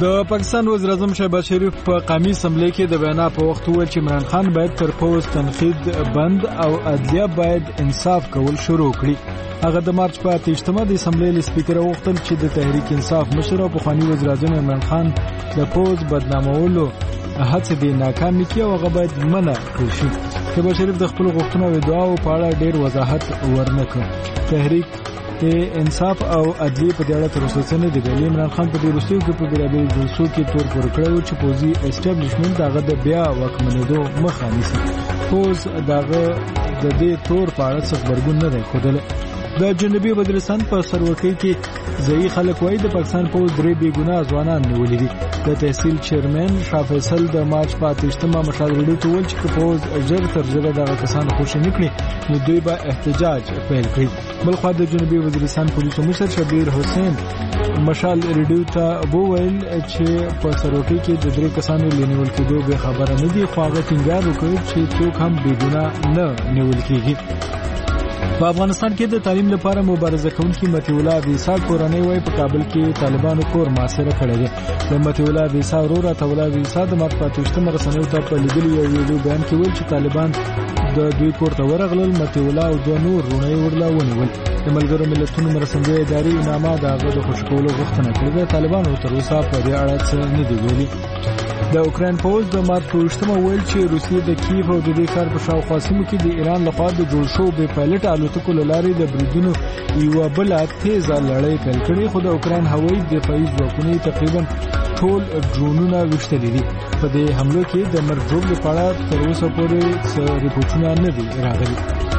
د پاکستان وزیر اعظم شهباز شریف په قومي اسمبلی کې د بیان په وخت وویل چې عمران خان باید تر پوز تنقید بند او عدلیه باید انصاف کول شروع کړي. هغه د مارچ په اتهشتمه د اسمبلی له سپیکر وغوښتل چې د تحریک انصاف مشر او پخوانی وزیر اعظم عمران خان د پوز بدنامولو هڅه دې ناکامه کړي او هغه باید منع کړي شي. شهباز شریف د خپل غوښتنو او دعاو په اړه ډېر وضاحت ورنکړ. تحریک انصاف او عدلیه په اړه تر اوسه نه دی ویلي. عمران خان په دې وروستیو کې په بیلابیلو جلسو کې تور پور کړی چې پوزي اسټابلیشمنت هغه د بیا واکمنېدو مخه نیسي. پوز دغه د دې تور په اړه څه خبرګون نه دی ښودلی. د جنوبي وزیرستان په سروکۍ کې ځایي خلک وایي د پاکستان پوز درې بې ګناه ځوانان نیولي دي. د تحصیل چیرمن شاه فیصل د مارچ په اتهشتمه مشال ریډیو ته وویل چې پوز ژر تر ژره دغه کسان خوشي نه کړي نو دوی به احتجاج پیل کړي. بلخوا د جنوبي وزیرستان پولیسو مشر شبیر حسین مشال ریډیو ته وویل چې په سروکۍ کې د درې کسانو لنیول کېدو به خبره نه دي خو هغه ټینګار وکړ چې څوک هم بې ګناه نه نیول کېږي. په افغانستان کې د تعلیم لپاره مبارزه کوونکي مطیع الله ویسا کورنۍ وای په کابل کې طالبانو کور محاصره کړی دی. د مطیع الله ویسا ورور عطا الله ویسا د مارچ په اتهشتمه رسنیو ته په لیدلي یو ویډیو بیان کې ویل چې طالبان د دوی کور ته ورغلل. مطیع الله او دوه نور وروڼه یې ورله ونیول. د ملګرو ملتونو مرستندویه ادارې نامه د هغه د خوشي کولو غوښتنه کړې ده. طالبانو تر اوسه په دې اړه څه نه دي ویلي. د اوکراین پوز د مارچ په ویشتمه ویل چې روسیې د کیف او د دې ښار په شاوخوا سیمو کې د ایران لخوا د جوړ شوو بې پایلټ الوتکو له لارې د بریدونو یوه بله تیزه لړۍ پیل کړې خو د اوکراین هوایي دفاعي ځواکونو تقریبا ټول ډرونونه ویشتلي دي. په دې حملو کې د مرګ ژوبلې په اړه تر اوسه پورې څه ریپورټونه نه دي راغلي.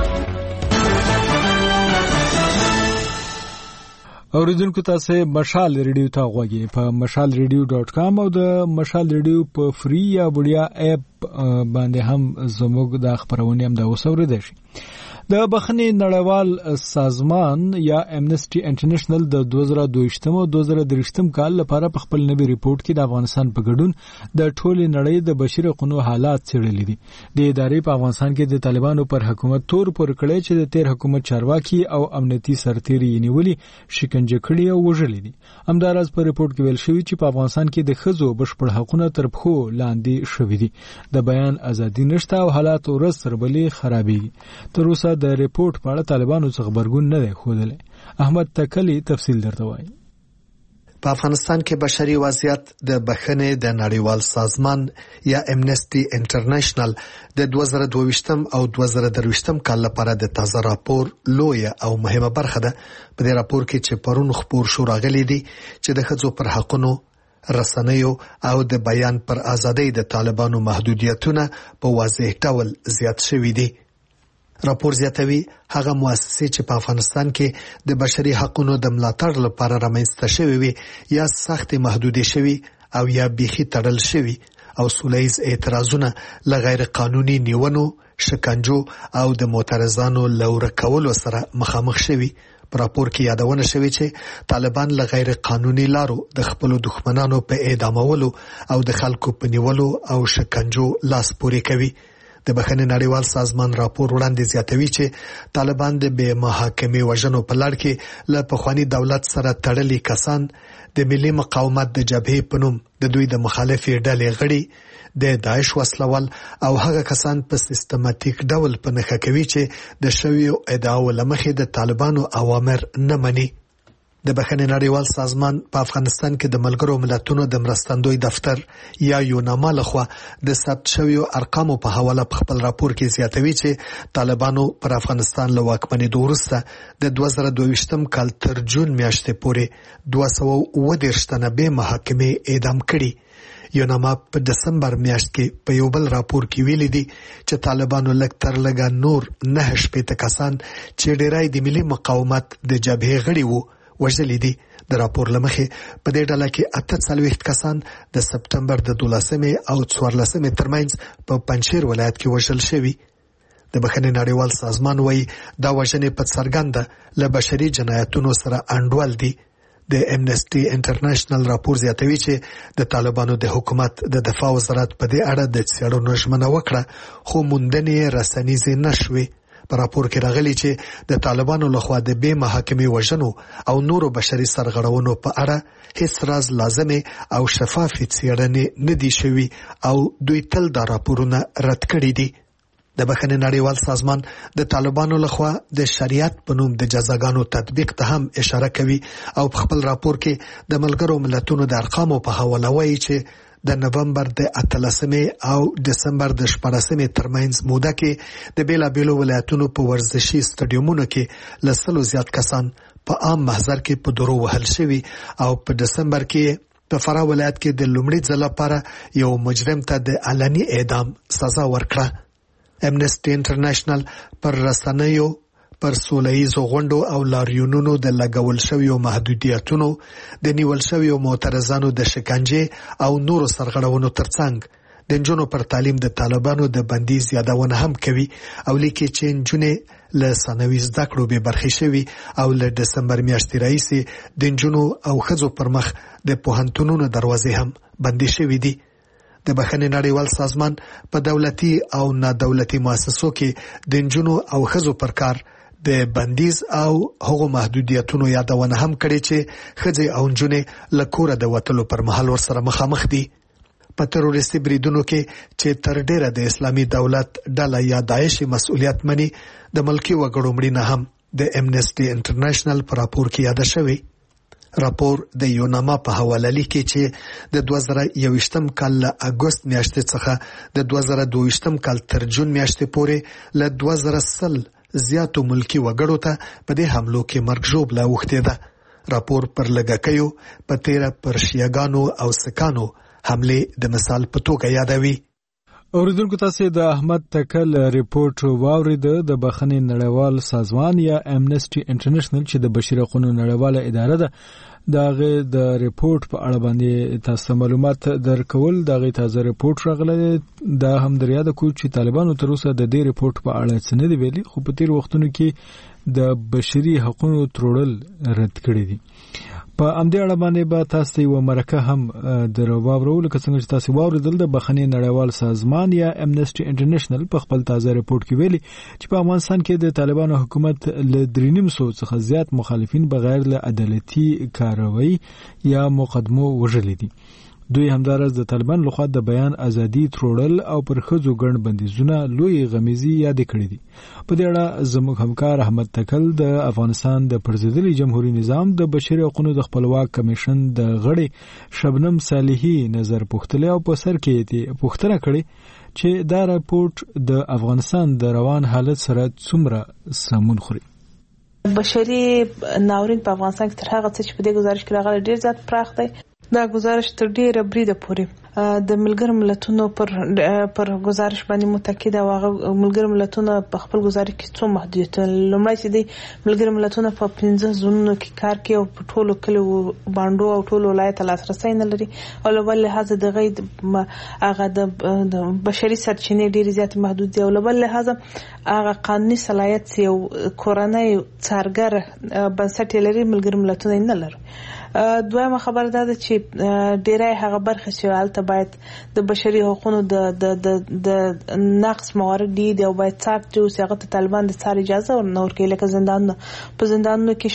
اوریدونکو تاسو مشال ریډیو ته غوږی په مشال ریډیو ډاٹ کام او د مشال ریډیو په فری یا وړیا اپ باندې هم زموږ د خبرونه هم د وسوریدل شي. د بخښنې نړیوال سازمان یا امنسټي انټرنیشنل د دوه زره دوه او دوه زره درې کال لپاره په خپل نوي ریپورت کې د افغانستان په ګډون د ټولې نړۍ د بشري حقوقو حالات څېړلي دي. د ادارې په افغانستان کې د طالبانو پر حکومت تور پور کړی چې د تیر حکومت چارواکي او امنیتي سرتیري نیولي شکنجه کړي او وژلي دي. همداراز په ریپورت کې ویل شوی چې په افغانستان کې د ښځو بشپړ حقوقونه تر پښو لاندې شوي دي. د بیان ازادي نشته او حالات ورځ تر بلې خرابېږي. تر اوسه د ریپورت په اړه طالبانو څخه خبرګون نه دی ښودلی. احمد تکلی تفصیل درته وایي. په افغانستان کې بشري وضعیت د بخښنې د نړیوال سازمان یا امنسټي انټرنیشنل د دوه زره دوه او دوه زره درې کال لپاره د تازه راپور لویه او مهمه برخه ده. په دې راپور کې چې پرون خبر شو راغلي دي چې د ښځو پر حقونو رسنیو او د بیان پر ازادۍ د طالبانو محدودیتونه په واضح ډول زیات شوي دي. راپور زیاتوي هغه مؤسسې چې په افغانستان کې د بشري حقوقو د ملاتړ لپاره رامنځته شوي وي یا سخت محدودې شوي او یا بیخي تړل شوي او سولهییز اعتراضونه له غیر قانوني نیونو، شکنجو او د معترضانو لور کولو سره مخامخ شوي. په راپور کې یادونه شوې چې طالبان له غیر قانوني لارو د خپل دښمنانو په اعدامولو او د خلکو په نیولو او شکنجو لاس پورې کوي. د بخښنې نړیوال سازمان راپور وړاندې زیاتوي چې طالبان د بې محاکمې وژنو په لړ کې له پخوانی دولت سره تړلي کسان د ملي مقاومت د جبهې په نوم د دوی د مخالفې ډلې غړي د داعش وسلوال او هغه کسان په سیستماتیک ډول په نښه کوي چې د شویو ادعاو له مخې د طالبانو اوامر نه مني. د بخښنې نړیوال سازمان په افغانستان کې د ملګرو ملتونو د مرستندوی دفتر یا یوناما لخوا د ثبت شویو ارقامو په حواله په خپل راپور کې زیاتوي چې طالبانو پر افغانستان له واکمنېدو وروسته د دوه زره دوه کال تر جون میاشتې پورې دوه سوه اووه دېرش تنه بې محاکمې اعدام کړي. یوناما په دسمبر میاشت کې په یو بل راپور کې ویلي دي چې طالبانو لږ تر لږه نور نه شپېته کسان چې ډېری د ملي مقاومت د جبهې غړي وو وژلي دي. د راپور لمخې په دې ډله کې اته څلوېښت کسان د سپتمبر د دولسمې او څوارلسمې ترمنځ په پنجشیر ولایت کې وژل شوي. د بخښنې نړیوال سازمان وایي دا وژنې په څرګنده له بشري جنایتونو سره انډول دي. د امنسټي انټرنیشنل راپور زیاتوي چې د طالبانو د حکومت د دفاع وزارت په دې اړه د څېړنو ژمنه وکړه خو موندنې رسنیزې نشوي په راپور کې راغلي چې د طالبانو لخوا د بې محاکمې وژنو او نورو بشري سرغړونو په اړه هیڅ راز لازمه او شفافه څېړنې نه دي شوي او دوی تل دا راپورونه رد کړي دي. د بخښنې نړیوال سازمان د طالبانو لخوا د شریعت په نوم د جزاګانو تطبیق ته هم اشاره کوي او په خپل راپور کې د ملګرو ملتونو د ارقامو په حواله وایي چې د نومبر د اتلسمې او دسمبر د شپاړسمې ترمنځ موده کې د بیلابیلو ولایتونو په ورزشي سټډیومونو کې لسلو زیات کسان په عام محضر کې په درو وهل شوي او په دسمبر کې په فراه ولایت کې د لومړي ځل لپاره یو مجرم ته د علني اعدام سزا ورکړه. امنسټي انټرنیشنل پر رسنیو پر سولهییزو غونډو او لاریونونو د لګول شویو محدودیتونو د نیول شویو معترضانو د شکنجې او نورو سرغړونو ترڅنګ د نجونو پر تعلیم د طالبانو د بندیز یادونه هم کوي او لیکي چې نجونې له ثانوي زده کړو به برخې شوي او له دسمبر میاشتې راهیسې د نجونو او ښځو پر مخ د پوهنتونونو دروازې هم بندې شوي دي. د بخښنې نړیوال سازمان په دولتي او نادولتي مؤسسو کې د نجونو او ښځو پر کار د بندیز او هغو محدودیتونو یادونه هم کړې چې ښځې او نجونې له کوره د وتلو پر مهال ورسره مخامخ دي. په تروریستي بریدونو کې چې تر ډیره د اسلامي دولت ډله یا داعش مسؤلیت مني د ملکی وګړو مړینه هم د امنسټي انټرنیشنل په راپور کې یاد شوی. راپور د یوناما په حواله لیکي چې د دوه زره یوویشتم کال له اګوست میاشتې څخه د دوه زره دوه ویشتم کال تر جون میاشتې پورې له دوه زره سل زیاتو ملکی وګړو ته په دې حملو کې مرګ ژوبله اوښتې ده. راپور پر لږکیو په تیره پر شیعاګانو او سکانو حملې د مثال په توګه یادوي. اوریدونکو تاسو د احمد تکل ریپورت واورید. د بخښنې نړیوال سازمان یا امنسټي انټرنیشنل چې د بشري حقوقو نړیواله اداره ده دغه د ریپورت په اړه باندې تاسو معلومات درکول. دغه تازه ریپورت راغلی دا هم دریا د کوچ طالبانو تر اوسه د دې ریپورت په اړه څه نه دی ویلي خو په تیر وختونو کې د بشري حقوقو ترورل رد کړی دي. په امدې اړه باندې به تاسو یو مرکه هم دروباورو لکه څنګه چې تاسو واوریدل د بخښنې نړیوال سازمان یا امنسټي انټرنیشنل په خپل تازه ریپورت کې ویلي چې په افغانستان کې د طالبانو حکومت له درې نیم سوه څخه زیات مخالفین بغیر له عدالتي کاروایی یا مقدمو وژلي دي. دوی همدارس د طالبان لخوا د بیان ازادي ترورل او پر خځو ګڼ بندیزونه لوی غمیزي یاد کړی دي. په دې اړه زموږ همکار احمد تکل د افغانستان د پرزیدلي جمهوریت نظام د بشري حقوقو د خپلواک کمیشن د غړي شبنم صالحي نظر پوښتنه او په سر کې پوښتنه کړې چې دا راپورټ د افغانستان د روان حالت سره څومره سمون خوري. بشري ناورین په افغانستان کې تر هغه څه چې په دې گزارش کې راغلی ډیر زیات پراخ دی. دا گزارش تر ډیره بریده پورې د ملګرو ملتونو پر پر گزارش باندې متأکد او ملګرو ملتونو په خپل گزارش کې څو محدودیتونه لومړی چې د ملګرو ملتونو په پنځه زونونو کې کار کوي او په ټولو کلیو باندې او ټولو ولایت لاسرسي نه لري او له لحاظ د غید هغه د بشري سرچینې ډیر زیات محدود دي او له لحاظ هغه قانوني صلاحیت یو کورنۍ څارګر بنسټ لري ملګرو ملتونو نه لري. دویمه خبر ده چې ډیری هغه برخه چې حالت باید د بشري حقوقو د د د نقص موارد دي او باید څاک چې هغه طالبان د څار اجازه ورنور کوي لکه زندان په زندانونو کې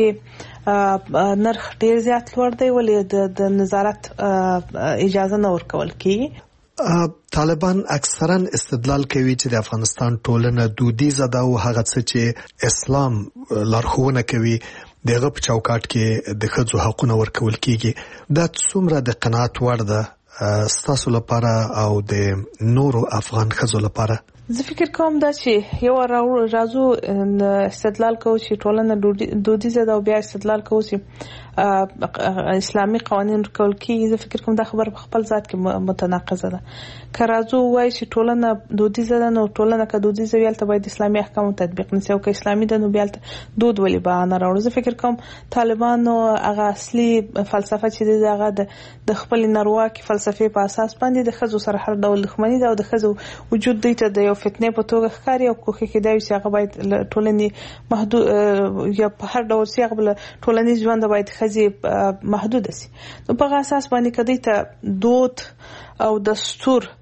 شکنجه نرخ ډیر زیات لوړ دی ولې د نظارت اجازه نه ورکول کیږي. طالبان اکثرا استدلال کوي چې د افغانستان ټولنه دودیزه ده او هغه څه چې اسلام لارښوونه کوي دغه په چوکاټ کې د ښځو حقوقونه ورکول کیږي. دا څومره د قناعت وړ ده ستاسو لپاره او د نورو افغان ښځو لپاره؟ زه فکر کوم دا چې یو راځو استدلال کوو چې ټولنه دودیزه ده او بیا استدلال کوو چې اسلامي قوانين ورکول کیږي. زه فکر کوم دا خبر په خپل ذات کې متناقضه ده. که راځو وایي چې ټولنه دودیزه ده نو ټولنه که دودیزه ویل ته باید اسلامي احکام تطبیق نشي او که اسلامي ده نو بیا دود ولې بهانه راوړي. زه فکر کوم طالبانو هغه اصلي فلسفه چې دغه د خپل نارواکي فلسفي په اساس باندې د خزو سره هر ډول دښمنی ده او د خزو وجود دی ته د یو فتنې په توګه ښکاري او کوخه کې دی چې هغه باید ټولنې محدود یا په هر ډول سي هغه ټولنیز ژوند باید خزي محدود شي. نو په اساس باندې کدی ته دود او دستور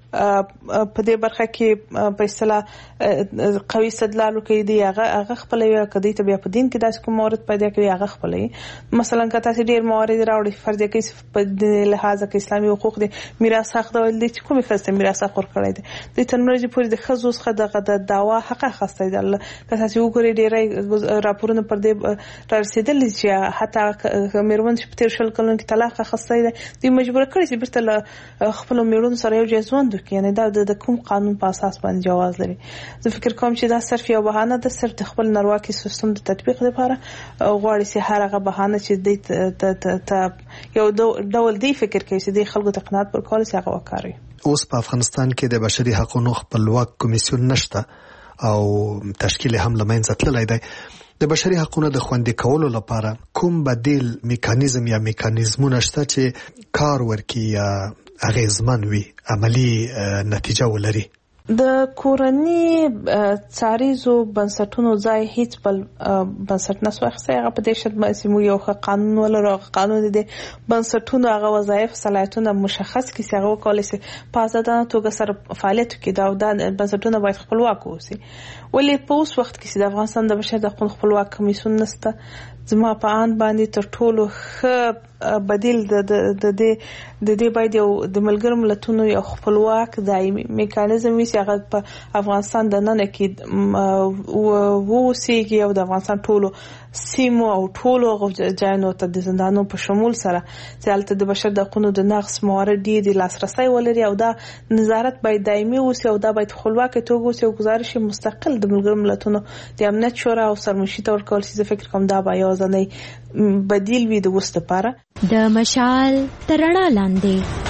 په دې برخه کې په اصطلاح قوي استدلال کوي دی هغه هغه خپل یو کدی ته بیا په دین کې داسې کوم مورد پیدا کوي هغه خپل مثلا کته چې ډیر موارد راوړي فرض کې په دې لحاظ کې اسلامي حقوق دي میراث حق ډول دي چې کومه فلسفه میراث حق ور کړی دي د تنورجی پوری د خصوص خدغه د داوا حق خاصه دی الله کته چې وګوري ډیر راپورونه پر دې رسیدل چې حتی میرمن چې په تیر شل کلونو کې طلاق خاصه دی دوی مجبور کړی چې برته خپل میرمن سره یو ځوان یعنی دا د کوم قانون په اساس باندې جواز لري زه فکر کوم چې دا صرف یو بهانه ده صرف د خپل نارواکي سیستم د تطبیق لپاره غواړي چې هر هغه بهانه چې د یو ډول دی فکر کوي چې د خلکو ته قناعت ورکول چې هغه وکړي. اوس په افغانستان کې د بشري حقوقو خپلواک کمیسیون نشته او تشکیل هم لمنځه تللی دی. د بشري حقوقو د خوندي کولو لپاره کوم بدیل میکانیزم یا میکانیزمونه شته چې کار ورکړي یا اغیزمن وي عملی نتیجه ولري؟ د کورنی څاریزو بنسټونو ځای هیڅ بل بنسټ نسو اخسي هغه په دې شرط باندې مو یو قانون ولر قانون دي بنسټونو هغه وظایف صلاحیتونه مشخص کیسه هغه کولای شي په آزادانه توګه سره فعالیت کوي دا د بنسټونو باید خپلواک اوسي ولې په اوس وخت کې د افغانستان د بشر د خپلواک کمیسیون نسته زما په ان باندې تر ټولو ښه بدیل د د د د دې باید یو د ملګرو ملتونو یو خپلواک دایمي میکانیزم وي چې هغه په افغانستان د نن کې ووسیږي او د افغانستان ټولو سیمو او ټولو ځایونو ته د زندانونو په شمول سره چې هلته د بشر د حقوقو د نقض موارد دي د لاسرسي ولري او دا نظارت باید دایمي وي او دا باید خپلواک توګه وي او گزارش مستقل د ملګرو ملتونو د امنیت شورا او سرمنشي ته ورکول شي. فکر کوم دا به یو ځنی بدیل وي د وسته لپاره د مشال ترڼا لاندې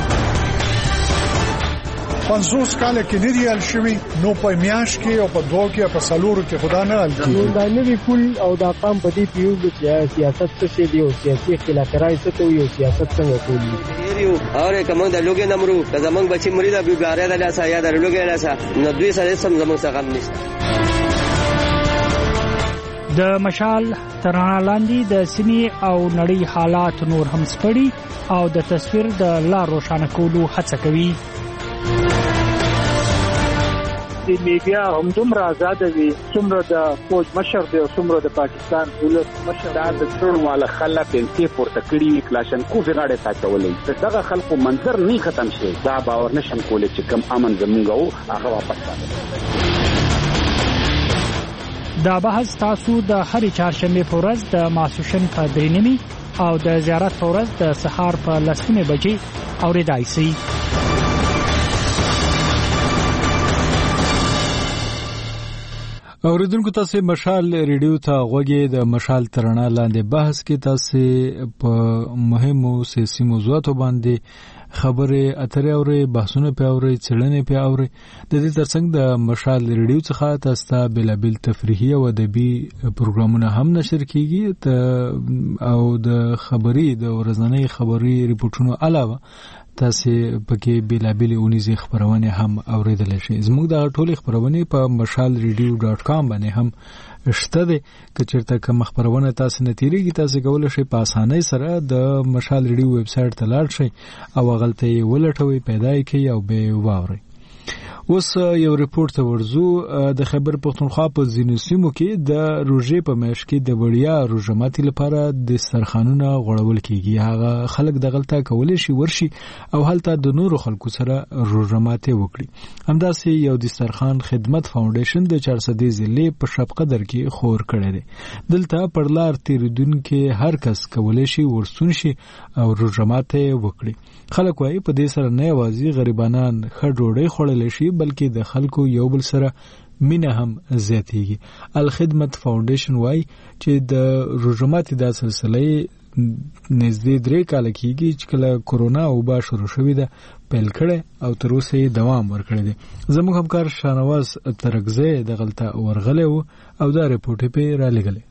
پنځوس کال کې نه دی ال شوی نو په میاش کې او په دوه کې په سلورو کې خدا نه ال کی دا نوی پول او دا قام په دې پیو چې سیاست څه شی دی او سیاسي خلافکارای څه ته یو سیاست څنګه کوي یو اوره کوم د لوګي نمرو د زمنګ بچی مریدا بیګاره د لاسه یا د لوګي لاسه نو دوی سره سم زمنګ څنګه هم نشته. د مشال ترڼا لاندې د سیمې او نړۍ حالات نور هم سپړي او د تصویر د لار روښانه کولو هڅه کوي. د میډیا هم دومره آزاد وي څومره د فوج مشر دی او څومره د پاکستان ولس مشر دا د ټول والا خلک پنځه پورته کړي کلاشن کو زغاړه ساتولې دغه خلکو منظر نه ختم شي دا باور نشم کولای چې کم امن زمونږ هغه واپس راځي. دا بحث تاسو د هرې چهارشنبه په ورځ د ماسوشن په درې نیمه او د زیارت په ورځ د سهار په لسمه بجې اوریدای شئ. اوریدونکو تاسو مشال ریډیو ته غوږی د مشال ترڼا لاندې بحث کې تاسو په مهمو سیاسي موضوعاتو باندې خبره اترې اوري بحثونه په اوري څلنې په اوري د دې ترڅنګ د مشال ریډیو څخه تاسو ته بلابل تفریحي او ادبي پروګرامونه هم نشر کیږي او د خبري د ورځنۍ خبري ریپورتونو علاوه تاسو پکې بلابل اونیزي خبرونه هم اوریدل شي. زموږ د ټولې خبرونه په مشال ریډیو ډاټ کام باندې هم شته دي که چیرته کوم خبرونه تاسو نه تیریږي تاسو کولای شئ په اسانۍ سره د مشال ریډیو ویب سټ ته لاړ شئ او غلطي ولټوي پیدا کړئ او به واورئ. اوس یو ریپورت ته ورزو د خیبر پختونخوا په ځینو سیمو کې د روژې په میاشت کې د وړیا روژه ماتي لپاره د سرخانونه غوړول کیږي. هغه خلک د غلطه کولای شي ورشي او هلته د نورو خلکو سره روژه ماتي وکړي. همداسې یو د سرخان خدمت فاونډیشن د چهار سده ضلع په شپقدر کې خور کړی دی. دلته پرلار تیریدونکو هر کس کولای شي ورسون شي او روژه ماتي وکړي. خلک وايي په دې سره نه یوازې غریبانان ښه ډوډۍ خوړلی شي بلکې د خلکو یو بل سره مینه هم زیاتېږي. الخدمت فاونډیشن وايي چې د روژه ماتي د سلسله نږدې درې کال کېږي چې کله کورونا وبا شروع شوې ده پیل کړي او تر اوسه یې دوام ورکړی دی. زموږ همکار شانواز ترکزی د غلطه ورغلی و او دا ریپورټ یې را لېږلی.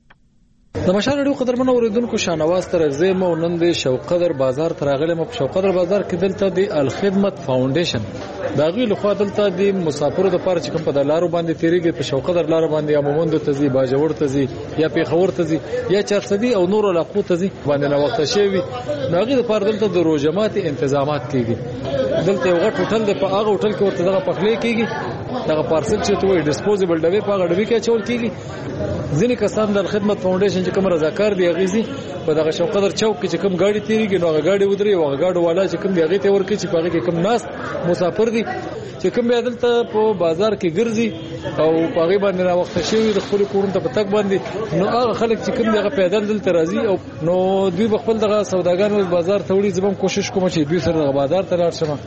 د مشال ریډیو قدرمن اوریدونکو شانواز ترغزی مو نن د شوقدر بازار تراغله مو شوقدر بازار کې دلته د الخدمت فاونډیشن دا غوی له خوا دلته د مسافرو د پاره چې کوم په دلارو باندې تیریږي په شوقدر لار باندې عمومند ته زی باجوړ ته زی یا په خور ته زی یا چرسدي او نور علاقو ته زی باندې نو وخت شوی ناغي د پاره دلته د روزمات تنظیمات کیږي. دلته یو غټ هوټل دی، په هغه هوټل کې ورته دغه پخلی کیږي، دغه پارسل چې ته وایي ډیسپوزیبل ډبې په هغه ډبې کې اچول کیږي. ځینې کسان د خدمت فاونډیشن چې کوم رضاکار دی هغه زی په دغه شوقدر چوک کې چې کوم گاډي تیریږي نو هغه گاډي ودري او هغه گاډو والا چې کوم دی هغه ته ورکړي چې په هغه کې کوم ناس مسافر دي چې کوم بیا دلته په بازار کې ګرځي او په هغه باندې را وخت شي د خپل کورن ته پتک باندې نو هغه خلک چې کوم دغه پیدل دلته راځي او نو دوی خپل دغه سوداګانو بازار ته وړي. زبم کوشش کوم چې دوی سره بازار ته لاړ شم.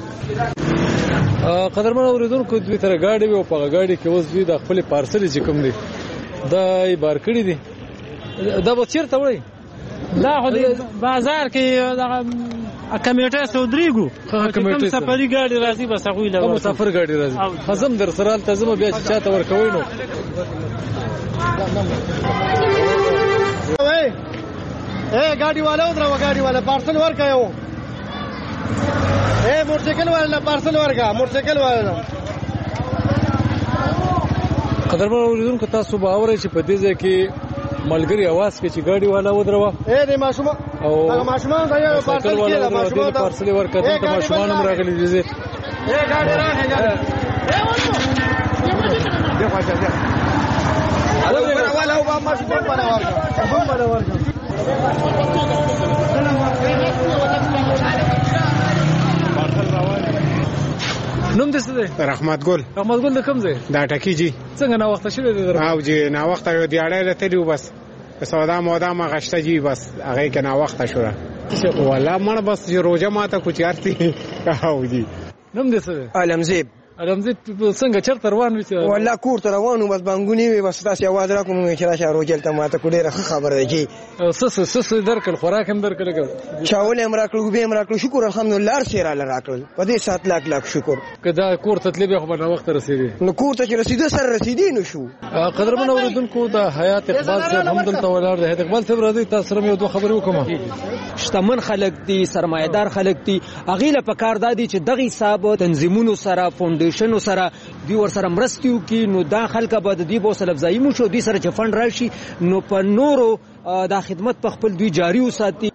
قدرمن اوریدونکو دوی تر گاډي او په گاډي کې اوس دوی د خپل پارسل چې کوم دي دا یې بار کړی دي. دا به چیرته وړي؟ دا خو بازار کې دغه کمیټه سودریګو کوم سفري ګاډي راځي بس هغه له مسافر ګاډي راځي. خزم در سره تزم بیا چې چاته ورکوي نو وای اے ګاډي والا ودرو ګاډي والا پارسل ورکایو. اے موټرسایکل والا پارسل ورکا موټرسایکل والا. قدرمن اوریدونکو تاسو به اورئ چې په دې ځای کې ملګری आवाज کې چې ګاډي والا ودروا اے د ماشوم او هغه ماشومان دا یو پارسل کې دا ماشومان پارسل ورکړه ته ماشومان هم راغلي دي. اے ګاډي راغی ګاډي اے ورته دی خواجه دی هغه والا او ماشومان باندې ورکړه هم باندې ورکړه. نوم دې څه دی؟ رحمت ګل. رحمت ګل د کوم ځای؟ دا ټکی جی. څنګه نا وخت شوه دې؟ او جی نا وخت یو دیاړه لته دیو بس سودا مودا ما غشته جی بس هغه کې نا وخت شوه. والله مړ بس روزه ماته کوچ یارتي او جی. نوم دې څه دی؟ علمزیب. علمزیب څنګه چرته روان وې؟ والله کور ته روانو بس بانګونی وي بس تاسو आवाज را کوم چې راشه روجل ته ماته کو ډیره خبره ده جی. سس سس درکل خوراک هم درکل چاول هم راکړو به هم راکړو شکر الحمدلله سره راکړل په دې سات لاک لاک شکر. کدا کور ته تللی به خو نه وخت رسیدي نو کور ته چې رسیدو سره رسیدي نو شو. قدرمن اوریدونکو د حیات اقبال صاحب هم دلته ولاړ دی. حیات اقبال صاحب راځي تاسو سره یو دوه خبرې وکم. شتمن خلک دي سرمایدار خلک دي اغیله په کار دادي چې دغه حساب تنظیمونو سره فاونډیشنونو سره دوی ور سره مرستیو کی نو دا خلک به د دې بو سلب زایمو شو دوی سره چې فند راشي نو په نورو دا خدمت په خپل دوی جاری وساتي.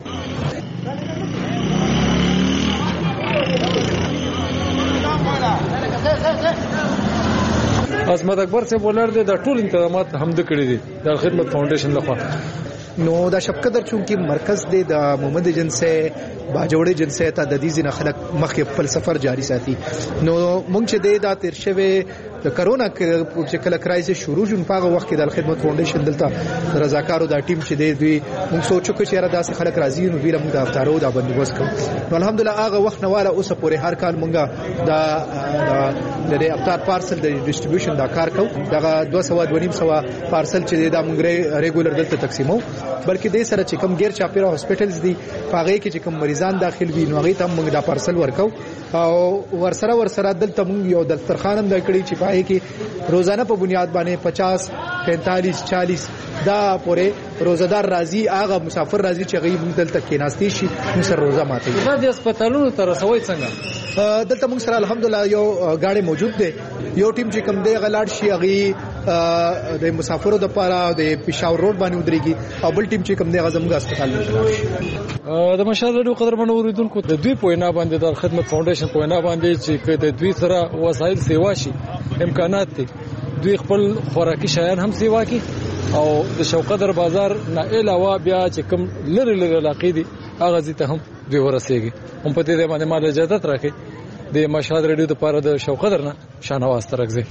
عظمت اکبر صاحب ولر دي د ټول انتظامات هم د کړی دي د خدمت فاونډیشن لخوا. نو دا شپقدر چونکی مرکز دی د محمد جنسه باجوړې جنسه ته د دې ځنه خلک مخې خپل سفر جاری ساتي. نو مونږ چې دی دا تیر شوه د کرونا چې کله کرایسس شروع جون په هغه وخت کې د خدمت فاونډیشن دلته رضاکارو دا ټیم چې دی دوی موږ سوچو چې را داسې خلک راځي نو ویره موږ افطارو دا بندوبست کوو. نو الحمدلله هغه وخت نه والا اوسه پورې هر کال موږ دا د افطار پارسل د ډیسټریبیوشن دا کار کوو. دا دوه سوه دوه نیم سوه پارسل چې دا موږ ریګولر دلته تقسیمو بلکې د سره چې کوم غیر چاپیره هاسپټلز دي هغه کې چې کوم مریضان داخل وي نو هغه ته موږ دا پارسل ورکو او ورسره ورسره دلته موږ یو دفترخان هم د کړی چې پای کې روزانه په بنیاد باندې پچاس پینتالیس چالیس دا پورې روزدار راځي هغه مسافر راځي چې هغه موږ دلته کېناستي شي موږ سره روزه ماتي. دا د هسپتالونو تر رسوي څنګه دلته موږ سره الحمدلله یو غاډي موجود دی. یو ټیم چې کوم دی غلاړ شي هغه د مسافرو د پاره د پېښور روډ باندې ودرېږي او بل ټیم چې کوم دی غزمګ هسپتال نه شي. د مشاهده قدرمن اوریدونکو د دوی په نه باندې د خدمت فاونډیشن په نه باندې چې د دوی سره وسایل سیوا شي امکانات دي دوی خپل خوراکي شیان هم سیوا کوي او د شوقدر بازار نه علاوه بیا چې کوم لری لری علاقې دي هغه ځته هم دوی ورسېږي. هم په دې باندې مال اجازه راکړي د مشاهد ریډیو د پاره د شوقدر نه شانواز ترغزي.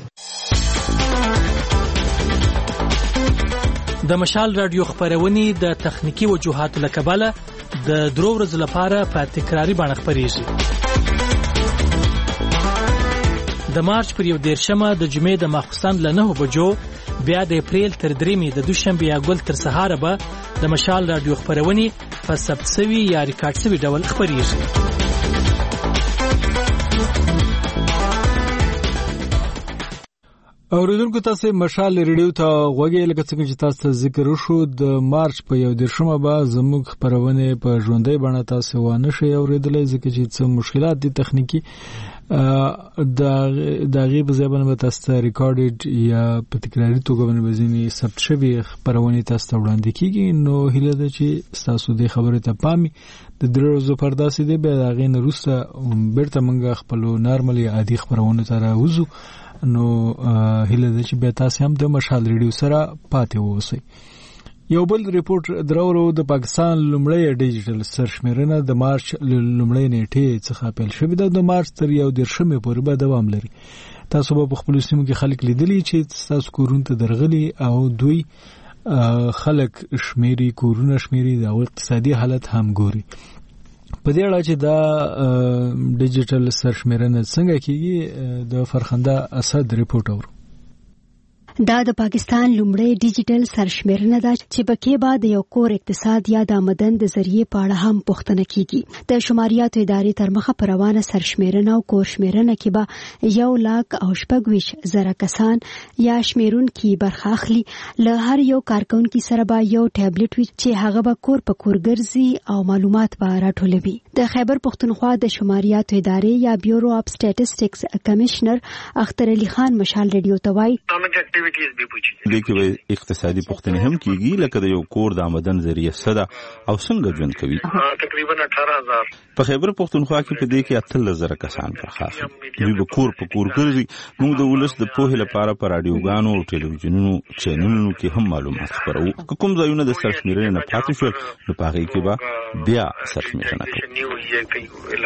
د مشال رادیو خبرونه د تخنیکی وجوهاتو لکباله د درو ورځې لپاره په تکراری باندې خبريږي. د مارچ پر یو دیرشمه د جمعې د ماخستان له نه بجو بیا د اپریل تر دریمې د دوشنبه یا ګل تر سهار به د مشال رادیو خبرونه په ثبت شوی یا ریکارډ شوی ډول خبريږي. اوریدونکو تاسو مشال ریډیو ته غوږی لکه څنګه چې تاسو ذکر وشو د مارچ په یو دیرشمه به زموږ خبرونه په ژوندۍ بڼه تاسو وانه شي اوریدلای ځکه چې څه مشکلات دي تخنیکی د د غیب زبانه به تاسو ریکارډډ یا په تکراری توګه باندې بزینی ثبت شوی خبرونه تاسو وړاندې کیږي نو هیله ده چې تاسو د خبرې ته پامي د دروازو پرداسي دی به هغه نه روسته بیرته منګه خپل نارمل عادي خبرونه ته راوځو نو هیله ده چې به تاسو هم د مشال ریډیو سره پاتې ووسی. یو بل ریپورت درورو د پاکستان لومړی ډیجیټل سرشمیرنه د مارچ لومړی نیټه څخه پیل شوې ده. د مارچ تر یو دیرشمې پورې به دوام لري. تاسو به خپل سیمو کې خلک لیدلی چې تاسو کورونه ته درغلي او دوی خلک شمیري کورونه شمیري د اقتصادي حالت هم ګوري. په دې اړه چې دا ډیجیټل سرشمیرنه څنګه کیږي د فرخنده اسد ریپورت اورو. دا د پاکستان لومړی ډیجیټل سرشمیرنه ده چې پکې به د یو کور اقتصاد یا د آمدن د ذریعہ په اړه هم پوښتنه کیږي. د شماریاتو ادارې تر مخه پر روانه سرشمیرنه او کور شمیرنه کې به یو لاک او شپږویش زره کسان یا شمیرونکي برخه اخلي. له هر یو کارکونکي سره به یو ټابلیټ وي چې هغه به کور په کور ګرځي او معلومات به راټولوي. د خیبر پښتونخوا د شماریاتو ادارې یا بیورو اف سټیټسټکس کمشنر اختر علي خان مشال ریډیو ته وایي دې کې به اقتصادي پوښتنې هم کیږي لکه د یو کور د آمدن ذریعہ صدا او څنګه ژوند کوي. تقریبا اٹھارہ ہزار په خیبر پښتونخوا کې په دې کې اتل زره کسان برخه اخلي. دوی به کور په کور ګرځي. موږ د ولس د پوهې لپاره په رادیوګانو او ټلویزیونونو چینلونو کې هم معلومات خپروو. کوم ځایونه د سرشمیرنې نه پاتې شول نو په هغې کې به بیا سرشمیرنه کوو.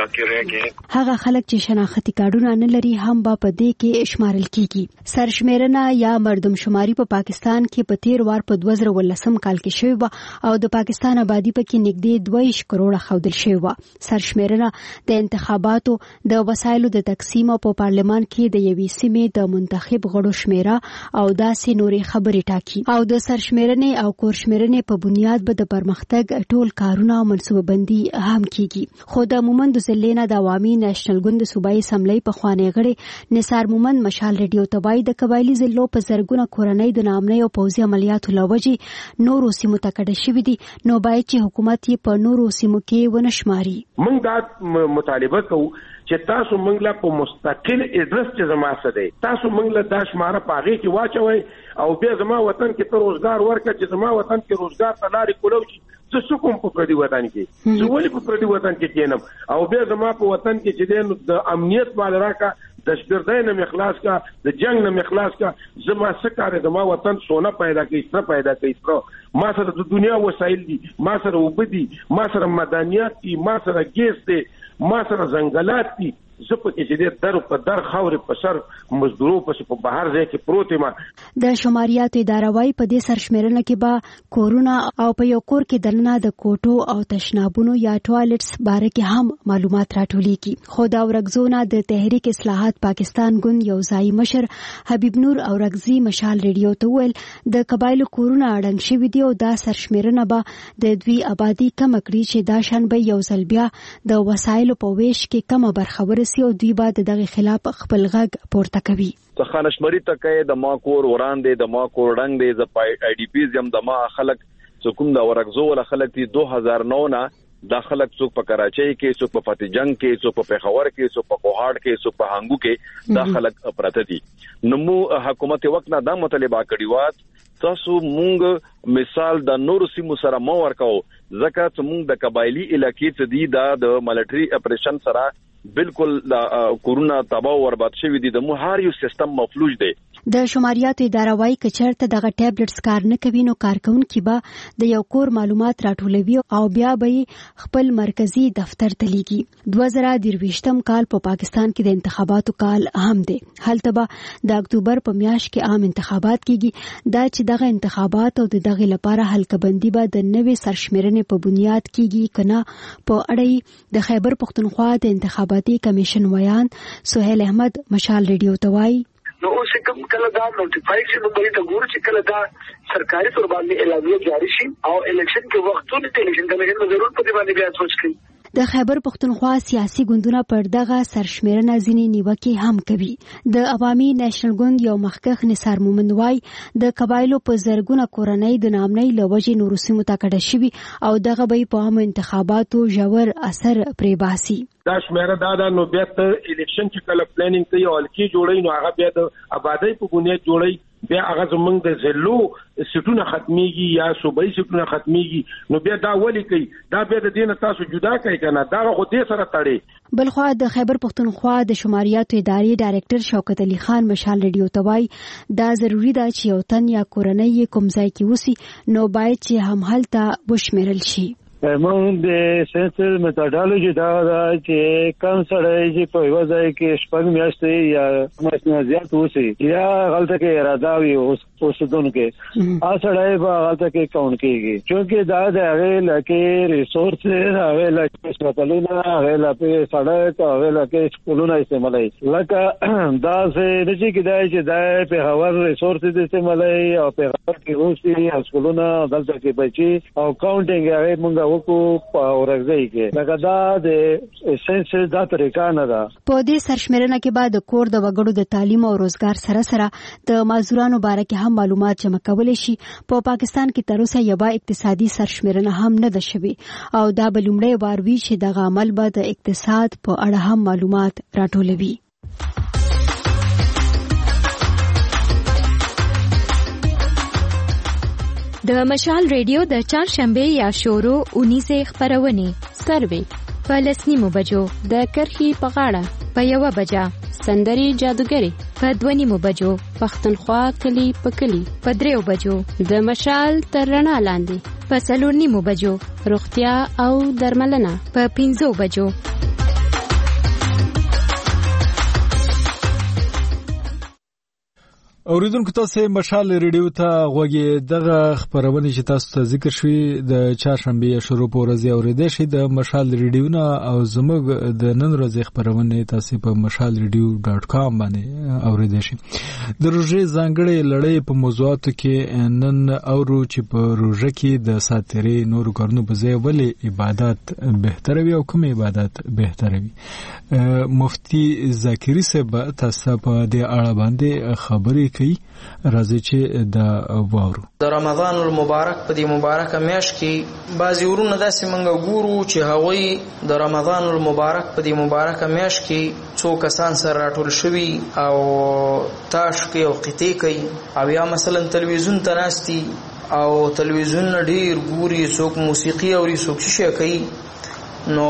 هغه خلک چې شناختي کارډونه نه لري هم به په دې کې شمارل کیږي. سرشمیرنه یا مردم شماري په پاکستان کې په تیر وار په دوه زره ولسم کال کې شوی و او د پاکستان آبادی په کې نږدې دوه کروڑه خودل شوی و. سرشمیرنه د انتخاباتو د وسایلو د تقسیم او په پارلمان کې د یوې سیمې د منتخب غړو شمیره او داسې نورې خبرې ټاکي. او د سرشمیرنې او کورشمیرنې په بنیاد به د پرمختګ ټول کارونه او منصوبه بندي هم کیږي. خو د مومند زلینا د عوامي نېشنل ګوند صوبایي اسمبلی په خوانی غړي نثار مومند مشال ریډیو ته وایي د قبایلی ضلعو په زرګونه کورنۍ د نامنۍ او پوځي عملیاتو لوجې نورو سیمو ته کډه شوي دي نو باید چې حکومت یې په نورو سیمو کې ونه شماري. موږ دا مطالبه کوو چې تاسو موږ له په مستقل ادرس چې زما څه دی تاسو موږ له دا شماره په هغې کې واچوئ او بیا زما وطن کې ته روزګار ورکړه چې زما وطن کې روزګار ته لارې کولو شي. زه څه کوم په پردي وطن کې زه ولې په پردي وطن کې کېنم او بیا زما په وطن کې چې دی نو د امنیت مال راکړه د شپردای نه مخلاص کا د جنگ نه مخلاص کا زما سکاره د ما وطن سونه پیدا کوي ستر پیدا کوي ستر ما سره د دنیا وسایل دي ما سره وبدي ما سره مدنیات دي ما سره ګیس دي ما سره ځنګلات دي زه په کې چې در په در خاورې په سر مزدورو پسې په بهر ځای کې پروت یم. د شماریاتو اداره وايي په دې سرشمیرنه کې به کورونه او په یو کور کې دننه د کوټو او تشنابونو یا ټوایلټس باره کې هم معلومات راټولیږي. خو دا ورګزونه د تحریک اصلاحات پاکستان ګوند یو ځای مشر حبیب نور اورګزي مشال ریډیو ته ویل د قبایلو کورونه اړنګ شوي دي او دا سرشمیرنه به د دوی آبادی کم کړي چې دا شان به یو ځل بیا د وسایلو په ویش کې کمه برخه ورسي او دوی به د دغه خلاف خپل غږ پورته کوي. څه خانشمري تکې د ما کور وړاندې د ما کور ډنګ دی ز پای آی ډی پیز یم د ما خلک څوک د ورغزو ول خلک دی دو هزار نو نه د خلک څوک په کراچۍ کې څوک په فتح جنگ کې څوک په پیښور کې څوک په کوهاټ کې څوک په هانګو کې د خلک پراته دي. نو حکومت وخت نه دا مطالبه کړی و تاسو مونږ مثال د نور سیمو سره مو ورکاو ځکه چې مونږ د قبایلی علاقې ته دی د ملټری اپریشن سره بالکل کورونا تباہ او برباد شوی دي د مو هر یو سیستم مفلوج دی. د شماریاتو اداره وايي چې چېرته دغه ټابلیټس کار نه کوي نو کارکونکي به د یو کور معلومات راټولوي او بیا به خپل مرکزی دفتر ته لیږي. دوه زره درویشتم کال په پاکستان کې د انتخاباتو کال هم دی. هلته به د اکتوبر په میاشت کې عام انتخابات کیږي. دا چې دغه انتخابات او د دغه لپاره حلقه‌بندي به د نوې سرشمیرنې په بنیاد کیږي کنه په اړه د خیبر پښتونخوا د انتخاباتي کمیشن ویان سہیل احمد مشال ریډیو ته وایي نو اوس کوم کله دا نوټیفای شي نو د ګور چې کله دا سرکاري تور باندې اعلامیه جاری شي او الیکشن کې وختونه ته الیکشن کمیشن ضرور په دې باندې بیا سوچ کوي. د خیبر پښتونخوا سیاسي ګوندونه پر دغه سرشمیرنه ځینې نیوکې هم کوي. د عوامي نېشنل ګوند یو مخکښ نثار مومند وای د قبایلو په زرګونه کورنۍ د نامنۍ له وجې نورو سیمو ته کډه شوي او دغه به په عامو انتخاباتو ژور اثر پرې باسي. دا شمیره دا دا نو بیا ته الیکشن چې کله پلانینګ کوي او الکی جوړي نو هغه بیا د آبادی په بنیاد جوړي بیا هغه زمونږ د زلو سټونه ختميږي یا صوبایي سټونه ختميږي نو بیا دا ولي کوي دا بیا د دین تاسو جدا کوي کنه دا خو دې سره تړي. بلخوا د خیبر پښتونخوا د شماریاتو ادارې ډایرکټر شوکت علي خان مشال ریډیو توای دا ضروری ده چې یو تن یا کورنۍ کوم ځای کې وسی نو باید چې هم هلته وشمیرل شي. موږ د سنسر میتودولوژي دا دا چې کم سړی چې په یو ځای کې شپږ میاشتې یا ماشینه زیات وسی یا غلطه کې اراده وي اوسدونکو ا سړی به غلطه کې کاون کېږي چې دا د هغه لکه ریسورس هغه لکه سپټلونه هغه لکه سړک هغه لکه سکولونه استعمالي لکه دا څه د چې کدای چې دا په هوا ریسورس د استعمالي او په هغه کې اوسي سکولونه دلته کې بچي او کاونټینګ هغه موږ وکړو په ورغځي کې لکه دا د سنس دا طریقه نه ده. په دې سرشمیرنه کې بعد کور د وګړو د تعلیم او روزګار سره سره د مازورانو باره کې هم معلومات جمع کولای شي. په پاکستان کې تر اوسه یوه اقتصادي سرشمیرنه هم نه ده شوې او دا به لومړی وار وي چې دغه عمل به د اقتصاد په اړه هم معلومات راټولوي. د مشال ریډیو د چهارشنبه یا شورو اونیزه خبرونه سروي په لسنیمو بجو د کرخي په غاړه په یو بجا سندري جادوګری په دوه بجو پښتونخوا کلی په کلی په دریو بجو د مشال تر رڼا لاندې په څلور نیمو بجو روغتیا او درملنه په پنځو بجو. اوریدونکو تاسو مشال ریډیو ته غوږی دغه خبرونه چې تاسو ته ذکر شوي د چهارشنبه شروع په ورځ اوریدل شي د مشال ریډیو نه او زموږ د نن ورځې خبرونه تاسو په مشال ریډیو ډاټ کام باندې اوریدل شي. د روزي ځانګړي لړۍ په موضوعاتو کې نن اورو چې په روزه کې د ساتري نور کارونو په ځای ولې عبادت بهتره وي او کوم عبادت بهتره وي. مفتی ذاکری صاحب تاسو په دې اړه باندې خبرې کوي راځي چې دا وورو. د رمضان المبارک په دې مبارکه میاشت کې بعضی ورونه داسې منګه ګورو چې هغوی د رمضان المبارک په دې مبارکه میاشت کې څو کسان سره راټول شوي او تاش کوي او قطعې کوي او یا مثلا تلویزیون ته ناستي او تلویزیون ډیر ګوري څوک موسیقي اوري څوک شیشه کوي نو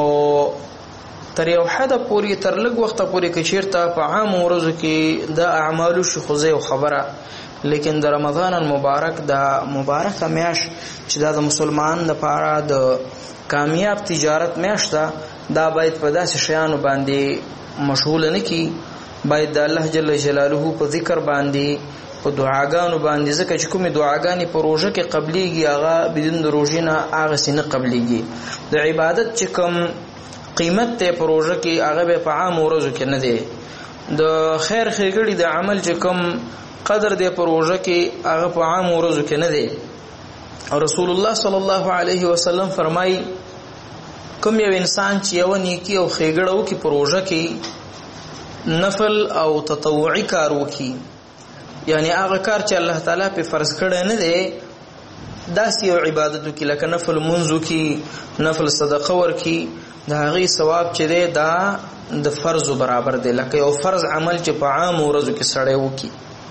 تر یو حد پورې تر لږ وخت پورې کې چیرته په عام ورځو کې د اعمالو شخصي او خبره لیکن د رمضان المبارک د مبارکه میاشت چې د مسلمان لپاره د کامیاب تجارت میاشت ده دا باید په داسې شیانو باندې مشغول نه کی باید د الله جل جلاله په ذکر باندې په دعاګانو باندې ځکه چې کومې دعاګانې په روژه کې قبليږي هغه بدون د روژې نه هغه سینه قبليږي. د عبادت چې کوم قیمت ته پروژه کې هغه به په عام ورځو کې نه دی. د خیر خیرګړي د عمل چې کوم قدر دی پروژه کې هغه په عام ورځو کې نه دی. رسول الله صلی الله علیه وسلم فرمایي کوم یو انسان چې یو نیکی او خیرګړو کې پروژه کې نفل او تطوعي کار وکي یعنی هغه کار چې الله تعالی په فرض کړی نه دی داسې یو عبادتو کې لکه نفل منځو کې نفل صدقه ورکی دا غي ثواب چې دی دا د فرض برابر دی لکه یو فرض عمل چې په عام ورځو کې سړی وکي.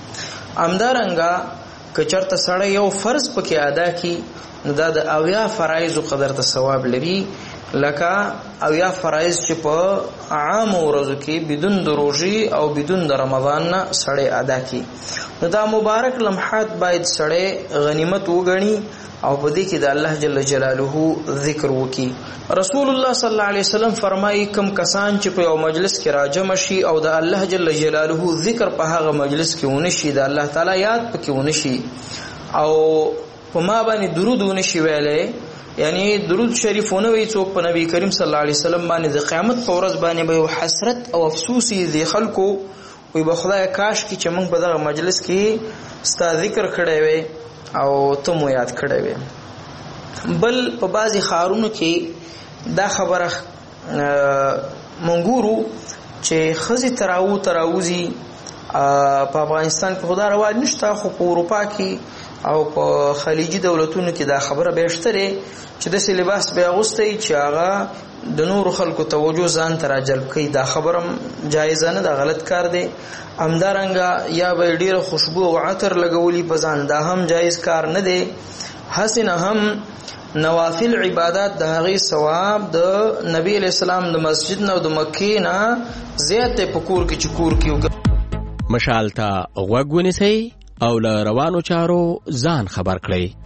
امدارنګه که چرته سړی یو فرض پکې ادا کی نو دا د اویا فرایض قدر ته ثواب لري لکه اویا فرایض چې په عام ورځو کې بدون د روزي او بدون د رمضان نه سړی ادا کی. نو دا مبارک لمحات باید سړی غنیمت وګڼي او په دې کې د الله جل جلاله ذکر وکي. رسول الله صلی الله علیه وسلم فرمایي کوم کسان چې په یو مجلس کې راجم شي او د الله جل جلاله ذکر په هغه مجلس کې ونشي د الله تعالی یاد پکې ونشي او په ما باندې درود ونشي ویلې یعنی درود شریفونه وی څوک په نبی کریم صلی الله علیه وسلم باندې د قیامت په ورځ باندې به حسرت او افسوس دي خلکو وي به خدای کاش کی چې موږ په دغه مجلس کې ستا ذکر کړی وي او ته مو یاد کړی وي. بل په بعضی خارونو کې دا خبره منګورو چې خزي تراو تراوزی په افغانستان کې خدای رواج نشته، خو په اروپا کې او په خلیجي دولتونو کې دا خبره به شته چې د لباس به اغوستي چې هغه د نور خلکو توجه ځان ته راجلب کوي. دا خبره جایزه نه ده، غلط کار دی. همدارنګه یا به ډیره خوشبو او عطر لګولي په ځان، دا هم جایز کار نه دی. حسنه هم نوافل عبادت د هغه ثواب د نبی علیہ السلام د مسجد نه او د مکې نه زیات په کور کې چکور کیو. مشال ته غوږ ونیسئ او له روانو چارو ځان خبر کړئ.